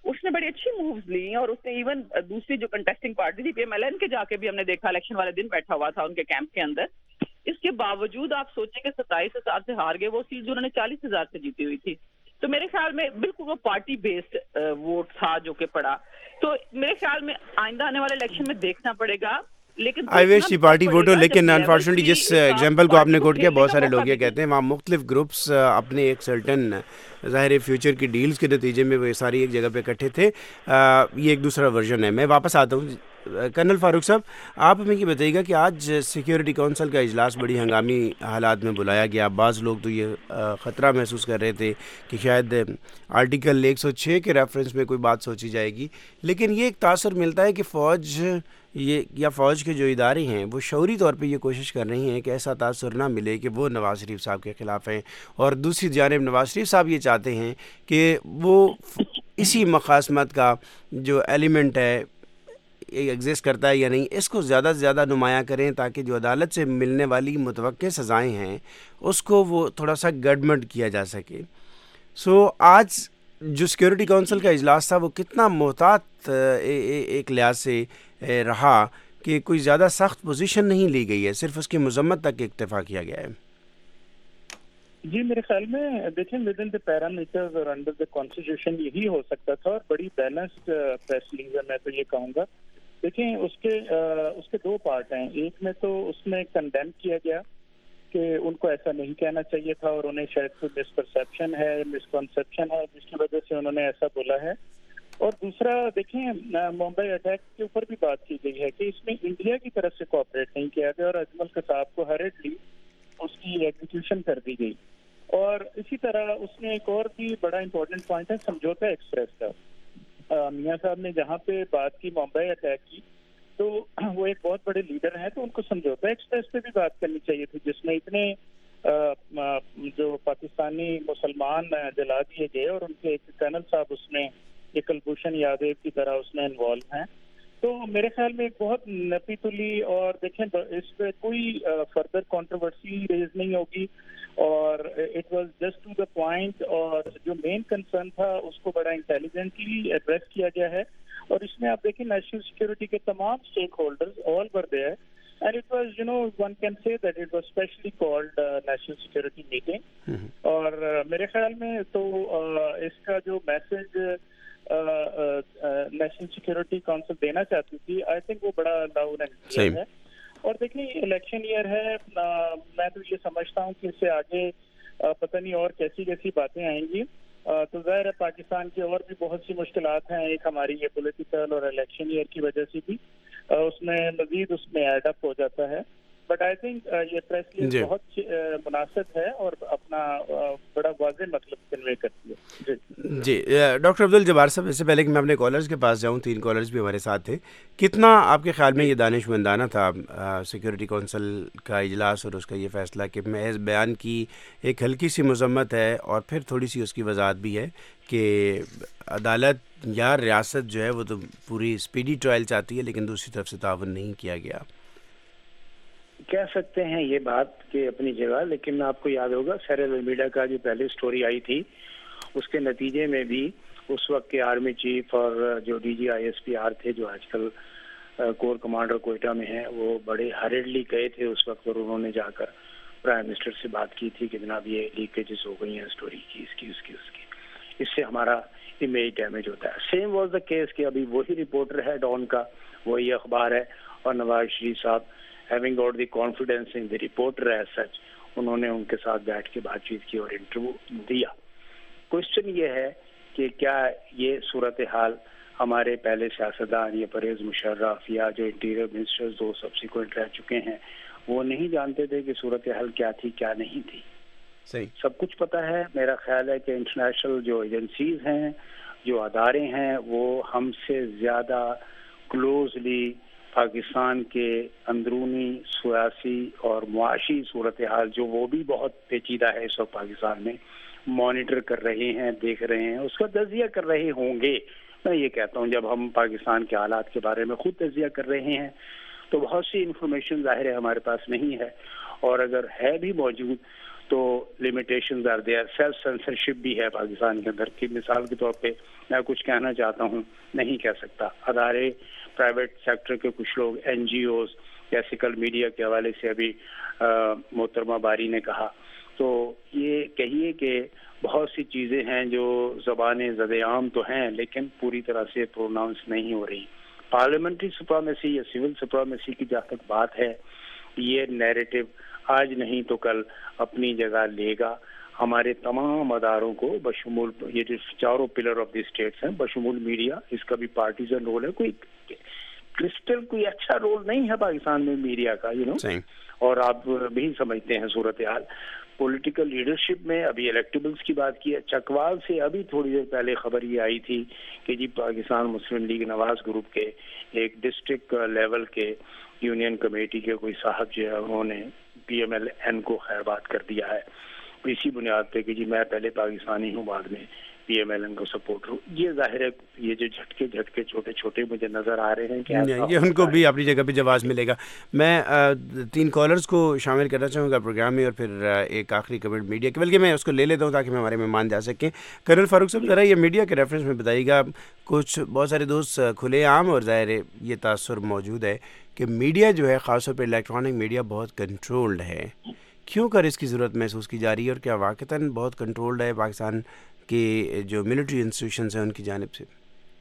اس نے بڑی اچھی مووز لی اور اس نے ایون دوسری جو کنٹیسٹنگ پارٹی تھی PMLN کے جا کے بھی ہم نے دیکھا الیکشن والے دن بیٹھا ہوا تھا ان کے کیمپ کے اندر. اس کے باوجود آپ سوچیں کہ 27,000 سے ہار گئے وہ سیٹ جو انہوں نے 40,000 سے جیتی ہوئی تھی. تو میرے خیال میں بالکل وہ پارٹی بیسڈ ووٹ تھا جو کہ پڑا. تو میرے خیال میں آئندہ آنے والے الیکشن میں دیکھنا پڑے گا. لیکن آئی ویش کی پارٹی ووٹ ہو, لیکن انفارچونیٹلی جس ایگزامپل کو آپ نے کوٹ کیا بہت سارے لوگ یہ کہتے ہیں وہاں مختلف گروپس اپنے ایک سرٹن ظاہر فیوچر کی ڈیلز کے نتیجے میں وہ ساری ایک جگہ پہ اکٹھے تھے. یہ ایک دوسرا ورژن ہے. میں واپس آتا ہوں. کرنل فاروق صاحب, آپ ہمیں یہ بتائیے گا کہ آج سیکیورٹی کونسل کا اجلاس بڑی ہنگامی حالات میں بلایا گیا. بعض لوگ تو یہ خطرہ محسوس کر رہے تھے کہ شاید آرٹیکل 106 کے ریفرنس میں کوئی بات سوچی جائے گی, لیکن یہ ایک تاثر ملتا ہے کہ فوج فوج کے جو ادارے ہیں وہ شعوری طور پہ یہ کوشش کر رہی ہیں کہ ایسا تاثر نہ ملے کہ وہ نواز شریف صاحب کے خلاف ہیں, اور دوسری جانب نواز شریف صاحب یہ چاہتے ہیں کہ وہ اسی مخاصمت کا جو ایلیمنٹ ہے ایگزسٹ کرتا ہے یا نہیں, اس کو زیادہ سے زیادہ نمایاں کریں تاکہ جو عدالت سے ملنے والی متوقع سزائیں ہیں اس کو وہ تھوڑا سا گڈمڈ کیا جا سکے. آج جو سیکیورٹی کونسل کا اجلاس تھا وہ کتنا محتاط ایک لحاظ سے رہا کہ کوئی زیادہ سخت پوزیشن نہیں لی گئی ہے, صرف اس کی مذمت تک اکتفا کیا گیا ہے. جی میرے خیال میں دیکھیں ود ان دا پیرامیٹرز اور انڈر دا کانسٹیٹیوشن یہی ہو سکتا تھا, اور بڑی بیلنسڈ پریس ریلیز ہے. میں تو یہ کہوں گا دیکھیں اس کے دو پارٹ ہیں. ایک میں تو اس میں کنڈیم کیا گیا کہ ان کو ایسا نہیں کہنا چاہیے تھا اور انہیں شاید کوئی مس پرسیپشن ہے, مسکنسیپشن ہے جس کی وجہ سے انہوں نے ایسا بولا ہے. اور دوسرا دیکھیں ممبئی اٹیک کے اوپر بھی بات کی گئی ہے کہ اس میں انڈیا کی طرف سے کوآپریٹ نہیں کیا گیا اور اجمل قصاب کو ہریڈلی اس کی ایگزیکیوشن کر دی گئی. اور اسی طرح اس میں ایک اور بھی بڑا امپورٹنٹ پوائنٹ ہے سمجھوتا ایکسپریس کا. میاں صاحب نے جہاں پہ بات کی ممبئی اٹیک کی تو وہ ایک بہت بڑے لیڈر ہیں, تو ان کو سمجھوتا ایکسپریس پہ بھی بات کرنی چاہیے تھی جس میں اتنے جو پاکستانی مسلمان جلا دیے گئے اور ان کے ایک کرنل صاحب اس میں ایک کلبھوشن یادیو کی طرح اس میں انوالو ہیں. تو میرے خیال میں ایک بہت نپی تلی, اور دیکھیں اس پہ کوئی فردر کنٹروورسی ریز نہیں ہوگی اور it was just to the point, اور جو مین کنسرن تھا اس کو بڑا انٹیلیجنٹلی ایڈریس کیا گیا ہے. اور اس میں آپ دیکھیں نیشنل سیکورٹی کے تمام stakeholders all were there, and it was, one can say that it was specially called national security meeting. اور میرے خیال میں تو اس کا جو میسج نیشنل سیکورٹی کونسل دینا چاہتی تھی آئی تھنک وہ بڑا لاؤڈ اینڈ کلیئر ہے. اور دیکھیں الیکشن ایئر ہے, میں تو یہ سمجھتا ہوں کہ اس سے آگے پتہ نہیں اور کیسی کیسی باتیں آئیں گی. تو ظاہر ہے پاکستان کی اور بھی بہت سی مشکلات ہیں, ایک ہماری یہ پولیٹیکل اور الیکشن ایئر کی وجہ سے بھی اس میں مزید اس میں ایڈ اپ ہو جاتا ہے. بٹ آئی تھنک یہ پریس ریلیز بہت مناسب ہے اور اپنا بڑا واضح مطلب کنوے کرتی ہے. جی ڈاکٹر عبد الجبار صاحب, اس سے پہلے کہ میں اپنے کالرز کے پاس جاؤں, 3 کالرز بھی ہمارے ساتھ تھے, کتنا آپ کے خیال میں یہ دانش مندانہ تھا سیکورٹی کونسل کا اجلاس اور اس کا یہ فیصلہ کہ محض بیان کی ایک ہلکی سی مذمت ہے اور پھر تھوڑی سی اس کی وضاحت بھی ہے کہ عدالت یا ریاست جو ہے وہ تو پوری اسپیڈی ٹرائل چاہتی ہے لیکن دوسری طرف سے تعاون نہیں کیا گیا. کہہ سکتے ہیں یہ بات کہ اپنی جگہ, لیکن آپ کو یاد ہوگا سیرل المیڈا کا جو پہلے سٹوری آئی تھی اس کے نتیجے میں بھی اس وقت کے آرمی چیف اور جو DG ISPR تھے جو آج کل کور کمانڈر کوئٹہ میں ہیں, وہ بڑے ہریڈلی گئے تھے اس وقت, اور انہوں نے جا کر پرائم منسٹر سے بات کی تھی کہ جناب یہ لیکیجز ہو گئی ہیں اسٹوری کی, اس کی. اس سے ہمارا امیج ڈیمیج ہوتا ہے. سیم واز دا کیس کہ ابھی وہی رپورٹر ہے ڈان کا, وہی اخبار ہے, اور نواز شریف صاحب having got the confidence in the reporter as such, انہوں نے ان کے ساتھ بیٹھ کے بات چیت کی اور انٹرویو دیا. کوشچن یہ ہے کہ کیا یہ صورتحال ہمارے پہلے سیاستدان یا پرویز مشرف یا جو انٹیریئر منسٹرز 2 سبسیکوینٹ رہ چکے ہیں وہ نہیں جانتے تھے کہ صورتحال کیا تھی کیا نہیں تھی؟ صحیح سب کچھ پتہ ہے. میرا خیال ہے کہ انٹرنیشنل جو ایجنسیز ہیں, جو ادارے ہیں, وہ ہم سے زیادہ کلوزلی پاکستان کے اندرونی سیاسی اور معاشی صورتحال جو وہ بھی بہت پیچیدہ ہے اس وقت پاکستان میں, مانیٹر کر رہے ہیں, دیکھ رہے ہیں, اس کا تجزیہ کر رہے ہوں گے. میں یہ کہتا ہوں جب ہم پاکستان کے حالات کے بارے میں خود تجزیہ کر رہے ہیں تو بہت سی انفارمیشن ظاہر ہے ہمارے پاس نہیں ہے, اور اگر ہے بھی موجود تو limitations are there. Self censorship بھی ہے پاکستان کے اندر کی. مثال کے طور پہ میں کچھ کہنا چاہتا ہوں, نہیں کہہ سکتا. ادارے پرائیویٹ سیکٹر کے کچھ لوگ, این جی اوز, جیسے کل میڈیا کے حوالے سے ابھی محترمہ باری نے کہا, تو یہ کہیے کہ بہت سی چیزیں ہیں جو زبانیں زد عام تو ہیں لیکن پوری طرح سے پروناؤنس نہیں ہو رہی. پارلیمنٹری سپریمیسی یا سول سپریمیسی کی جہاں تک بات ہے, یہ نیریٹو آج نہیں تو کل اپنی جگہ لے گا. ہمارے تمام اداروں کو بشمول یہ جو چاروں پلر آف دی اسٹیٹس ہیں بشمول میڈیا, اس کا بھی پارٹیزن رول ہے. کوئی کرسٹل کوئی اچھا رول نہیں ہے پاکستان میں میڈیا کا, اور آپ بھی سمجھتے ہیں صورتحال. پولیٹیکل لیڈرشپ میں ابھی الیکٹیبلز کی بات کی ہے. چکوال سے ابھی تھوڑی دیر پہلے خبر یہ آئی تھی کہ جی پاکستان مسلم لیگ نواز گروپ کے ایک ڈسٹرکٹ لیول کے یونین کمیٹی کے کوئی صاحب جو ہے انہوں نے پی ایم ایل این کو خیر بات کر دیا ہے اسی بنیاد پہ کہ جی میں پہلے پاکستانی ہوں بعد میں پی ایم ایل این کو سپورٹ ہوں. یہ ظاہر ہے یہ جو جھٹکے چھوٹے چھوٹے مجھے نظر آ رہے ہیں کہ یہ ان کو بھی اپنی جگہ پہ جواز ملے گا. میں 3 کالرز کو شامل کرنا چاہوں گا پروگرام میں اور پھر ایک آخری کمنٹ میڈیا کے, بلکہ میں اس کو لے لیتا ہوں تاکہ میں ہمارے مہمان جا سکیں. کرنل فاروق صاحب ذرا یہ میڈیا کے ریفرنس میں بتائیے گا. کچھ بہت سارے دوست کھلے عام اور ظاہر ہے یہ تاثر موجود ہے کہ میڈیا جو ہے خاص طور پہ الیکٹرانک میڈیا بہت کنٹرولڈ ہے. کیوں کر اس کی ضرورت محسوس کی جا رہی ہے اور کیا واقعتاً بہت کنٹرولڈ ہے پاکستان کہ جو ملٹری انسٹیٹیوشنز ہیں ان کی جانب سے؟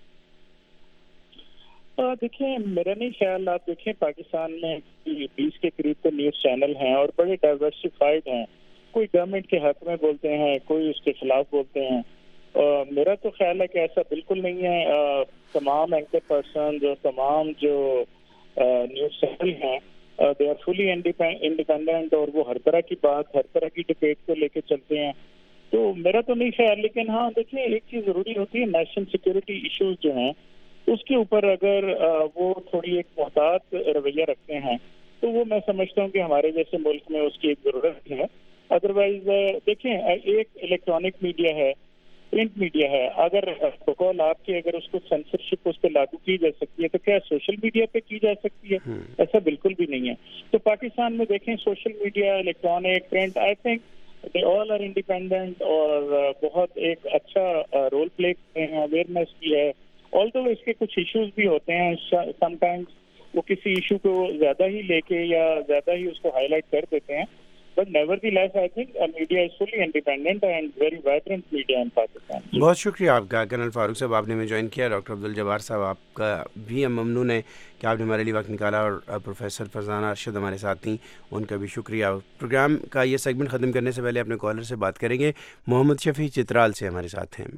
دیکھیں میرا نہیں خیال, آپ دیکھیں پاکستان میں 20 کے قریب تو نیوز چینل ہیں اور بڑے ڈائیورسفائڈ ہیں. کوئی گورنمنٹ کے حق میں بولتے ہیں, کوئی اس کے خلاف بولتے ہیں. میرا تو خیال ہے کہ ایسا بالکل نہیں ہے. تمام اینکر پرسنز اور تمام جو نیوز چینل ہیں دے آر فلی انڈیپینڈنٹ اور وہ ہر طرح کی بات, ہر طرح کی ڈبیٹ کو لے کے چلتے ہیں. تو میرا تو نہیں خیال. لیکن ہاں دیکھیں ایک چیز ضروری ہوتی ہے, نیشنل سیکورٹی ایشوز جو ہیں اس کے اوپر اگر وہ تھوڑی ایک محتاط رویہ رکھتے ہیں تو وہ میں سمجھتا ہوں کہ ہمارے جیسے ملک میں اس کی ایک ضرورت ہے. ادروائز دیکھیں ایک الیکٹرانک میڈیا ہے, پرنٹ میڈیا ہے, اگر بقول آپ کے اگر اس کو سینسرشپ اس پہ لاگو کی جا سکتی ہے تو کیا سوشل میڈیا پہ کی جا سکتی ہے؟ ایسا بالکل بھی نہیں ہے. تو پاکستان میں دیکھیں social media, electronic, print, I think they all are independent اور بہت ایک اچھا رول پلے کرتے ہیں. اویئرنیس بھی ہے, although اس کے کچھ ایشوز بھی ہوتے ہیں. سم ٹائمز وہ کسی ایشو کو زیادہ ہی لے کے یا زیادہ ہی اس کو ہائی لائٹ کر دیتے ہیں. But nevertheless, I think media is fully independent and very vibrant media in Pakistan. بہت شکریہ آپ کا کرنل فاروق صاحب, آپ نے ہمیں جوائن کیا. ڈاکٹر عبدالجبار صاحب آپ کا بھی ہم ممنون ہیں کہ آپ نے ہمارے لیے وقت نکالا, اور پروفیسر فرزانہ ارشد ہمارے ساتھ تھیں, ان کا بھی شکریہ. پروگرام کا یہ سیگمنٹ ختم کرنے سے پہلے اپنے کالر سے بات کریں گے. محمد شفیع چترال سے ہمارے ساتھ ہیں.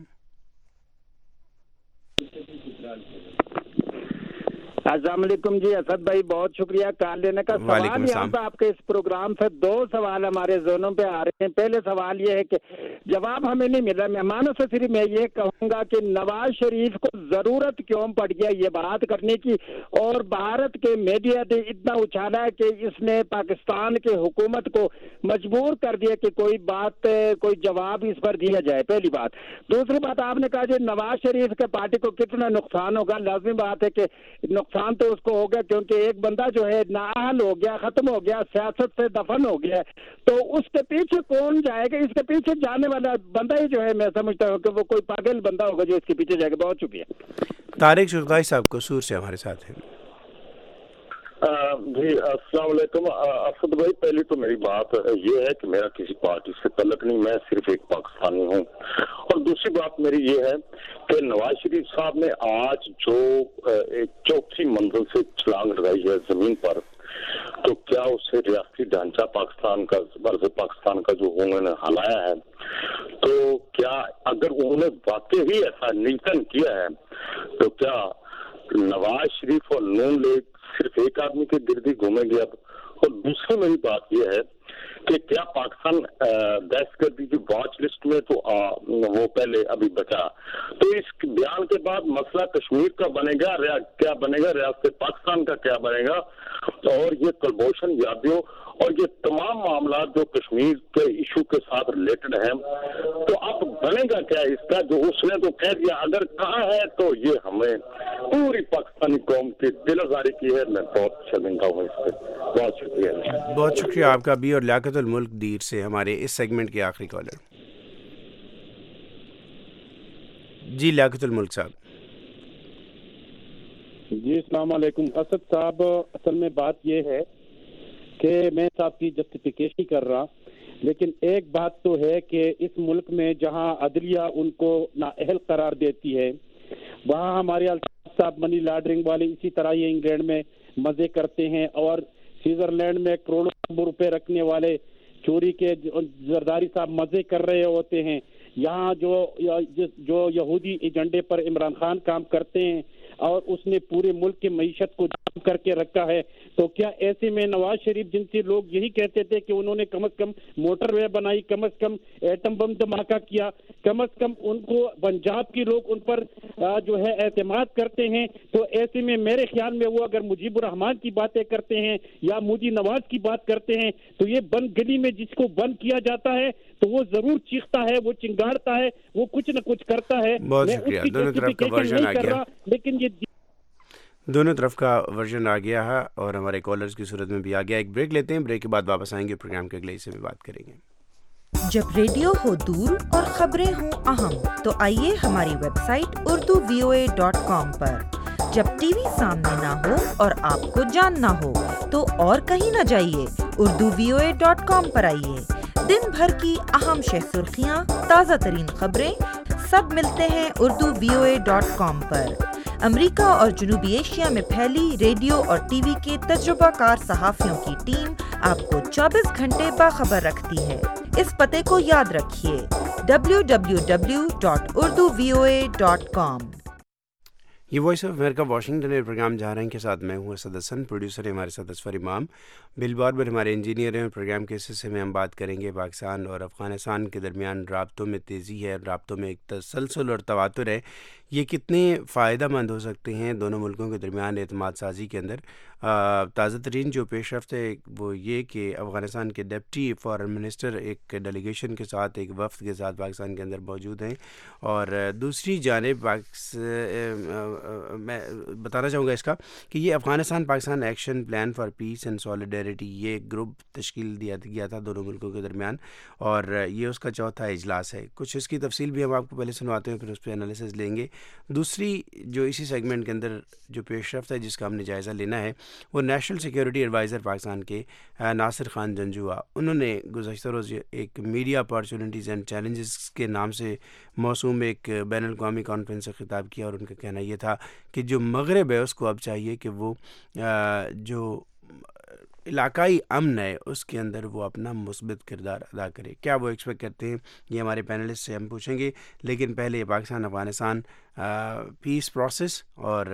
السلام علیکم جی اسد بھائی, بہت شکریہ کال لینے کا. سوال یہاں پہ آپ کے اس پروگرام سے 2 سوال ہمارے ذہنوں پہ آ رہے ہیں. پہلے سوال یہ ہے کہ جواب ہمیں نہیں مل رہا. مہمانوں سے صرف میں یہ کہوں گا کہ نواز شریف کو ضرورت کیوں پڑ گیا یہ بات کرنے کی, اور بھارت کے میڈیا نے اتنا اچھالا ہے کہ اس نے پاکستان کے حکومت کو مجبور کر دیا کہ کوئی بات کوئی جواب اس پر دیا جائے. پہلی بات. دوسری بات, آپ نے کہا کہ نواز شریف کے پارٹی کو کتنا نقصان ہوگا. لازمی بات ہے کہ نقصان تو اس کو ہو گیا کیونکہ ایک بندہ جو ہے نااہل ہو گیا, ختم ہو گیا, سیاست سے دفن ہو گیا. تو اس کے پیچھے کون جائے گا؟ اس کے پیچھے جانے والا بندہ ہی جو ہے میں سمجھتا ہوں کہ وہ کوئی پاگل بندہ ہوگا جو اس کے پیچھے جائے گا. بہت شکریہ. طارق شرغائی صاحب قصور سے ہمارے ساتھ ہیں. جی السلام علیکم اسد بھائی. پہلی تو میری بات یہ ہے کہ میرا کسی پارٹی سے تعلق نہیں, میں صرف ایک پاکستانی ہوں. اور دوسری بات میری یہ ہے کہ نواز شریف صاحب نے آج جو ایک چوتھی منزل سے چھلانگ لگائی ہے زمین پر, تو کیا اسے ریاستی ڈھانچہ پاکستان کا برز پاکستان کا جو انہوں نے ہلایا ہے, تو کیا اگر انہوں نے واقعی ایسا نیتن کیا ہے تو کیا نواز شریف اور نون لیگ صرف ایک آدمی کے گرد ہی گھومیں گے اب؟ اور دوسری میری بات یہ ہے کہ کیا پاکستان دہشت گردی کی واچ لسٹ میں تو وہ پہلے ابھی بچا, تو اس بیان کے بعد مسئلہ کشمیر کا بنے گا, کیا بنے گا, ریاست پاکستان کا کیا بنے گا؟ اور یہ کلبھوشن یادیو اور یہ تمام معاملات جو کشمیر کے ایشو کے ساتھ ریلیٹڈ ہیں, تو اب بنے گا کیا اس کا؟ جو اس نے تو کہہ دیا, اگر کہا ہے تو یہ ہمیں پوری پاکستانی قوم کی دل آزاری کی ہے. میں بہت شرمندہ ہوں اس پہ. بہت شکریہ. بہت شکریہ آپ کا بھی. اور لیاقت الملک دیر سے ہمارے اس سیگمنٹ کے آخری کالر. جی لیاقت الملک صاحب. جی السلام علیکم. اسد صاحب اصل میں بات یہ ہے کہ میں صاحب کی جسٹیفیکیشن کر رہا، لیکن ایک بات تو ہے کہ اس ملک میں جہاں عدلیہ ان کو نااہل قرار دیتی ہے، وہاں ہمارے الطاف صاحب منی لانڈرنگ والے اسی طرح یہ انگلینڈ میں مزے کرتے ہیں، اور سوئٹزرلینڈ میں کروڑوں روپے رکھنے والے چوری کے زرداری صاحب مزے کر رہے ہوتے ہیں. یہاں جو یہودی ایجنڈے پر عمران خان کام کرتے ہیں اور اس نے پورے ملک کی معیشت کو جام کر کے رکھا ہے، تو کیا ایسے میں نواز شریف جن سے لوگ یہی کہتے تھے کہ انہوں نے کم از کم موٹر وے بنائی، کم از کم ایٹم بم دھماکہ کیا، کم از کم ان کو پنجاب کے لوگ ان پر جو ہے اعتماد کرتے ہیں، تو ایسے میں میرے خیال میں وہ اگر مجیب الرحمان کی باتیں کرتے ہیں یا مودی نواز کی بات کرتے ہیں، تو یہ بند گلی میں جس کو بند کیا جاتا ہے تو وہ ضرور چیختا ہے، وہ چنگاڑتا ہے، وہ کچھ نہ کچھ کرتا ہے. بہت شکریہ. دونوں طرف کا ورژن آ گیا، لیکن یہ دونوں طرف کا ورژن آ گیا ہے اور ہمارے کالرز کی صورت میں بھی آ گیا. ایک بریک لیتے ہیں، بریک کے بعد واپس آئیں گے، پروگرام کے اگلے حصے میں بات کریں گے. جب ریڈیو ہو دور اور خبریں ہوں اہم تو آئیے ہماری ویب سائٹ urduvoa.com پر. جب ٹی وی سامنے نہ ہو اور آپ کو جاننا ہو تو اور کہیں نہ جائیے، urduvoa.com پر آئیے. دن بھر کی اہم شہ سرخیاں، تازہ ترین خبریں سب ملتے ہیں urduvoa.com پر. امریکہ اور جنوبی ایشیا میں پھیلی ریڈیو اور ٹی وی کے تجربہ کار صحافیوں کی ٹیم آپ کو 24 گھنٹے باخبر رکھتی ہے. اس پتے کو یاد رکھیے، www.urduvoa.com. یہ وائس آف امریکہ واشنگٹن ہے، پروگرام جہارین کے ساتھ میں ہوں اسد حسن. پروڈیوسر ہے ہمارے ساتھ اسفر امام. بل باربر ہمارے انجینئر ہیں. پروگرام کے اس حصے میں ہم بات کریں گے پاکستان اور افغانستان کے درمیان رابطوں میں تیزی ہے، رابطوں میں ایک تسلسل اور تواتر ہے. یہ کتنے فائدہ مند ہو سکتے ہیں دونوں ملکوں کے درمیان اعتماد سازی کے اندر. تازہ ترین جو پیش رفت ہے وہ یہ کہ افغانستان کے ڈپٹی فارن منسٹر ایک ڈیلیگیشن کے ساتھ، ایک وفد کے ساتھ پاکستان کے اندر موجود ہیں. اور دوسری جانب میں بتانا چاہوں گا اس کا کہ یہ Afghanistan Pakistan action plan for peace and solidarity, یہ گروپ تشکیل دیا گیا تھا دونوں ملکوں کے درمیان، اور یہ اس کا چوتھا اجلاس ہے. کچھ اس کی تفصیل بھی ہم آپ کو پہلے سنواتے ہیں، پھر اس پہ انالیسز لیں گے. دوسری جو اسی سیگمنٹ کے اندر جو پیش رفت ہے جس کا ہم نے جائزہ لینا ہے وہ نیشنل سیکیورٹی ایڈوائزر پاکستان کے ناصر خان جنجوعہ. انہوں نے گزشتہ روز ایک میڈیا اپارچونیٹیز اینڈ چیلنجز کے نام سے موسوم ایک بین الاقوامی کانفرنس سے خطاب کیا، اور ان کا کہنا یہ تھا کہ جو مغرب ہے اس کو اب چاہیے کہ وہ جو علاقائی امن ہے اس کے اندر وہ اپنا مثبت کردار ادا کرے. کیا وہ ایکسپیکٹ کرتے ہیں یہ ہمارے پینلسٹ سے ہم پوچھیں گے، لیکن پہلے پاکستان افغانستان پیس پروسیس اور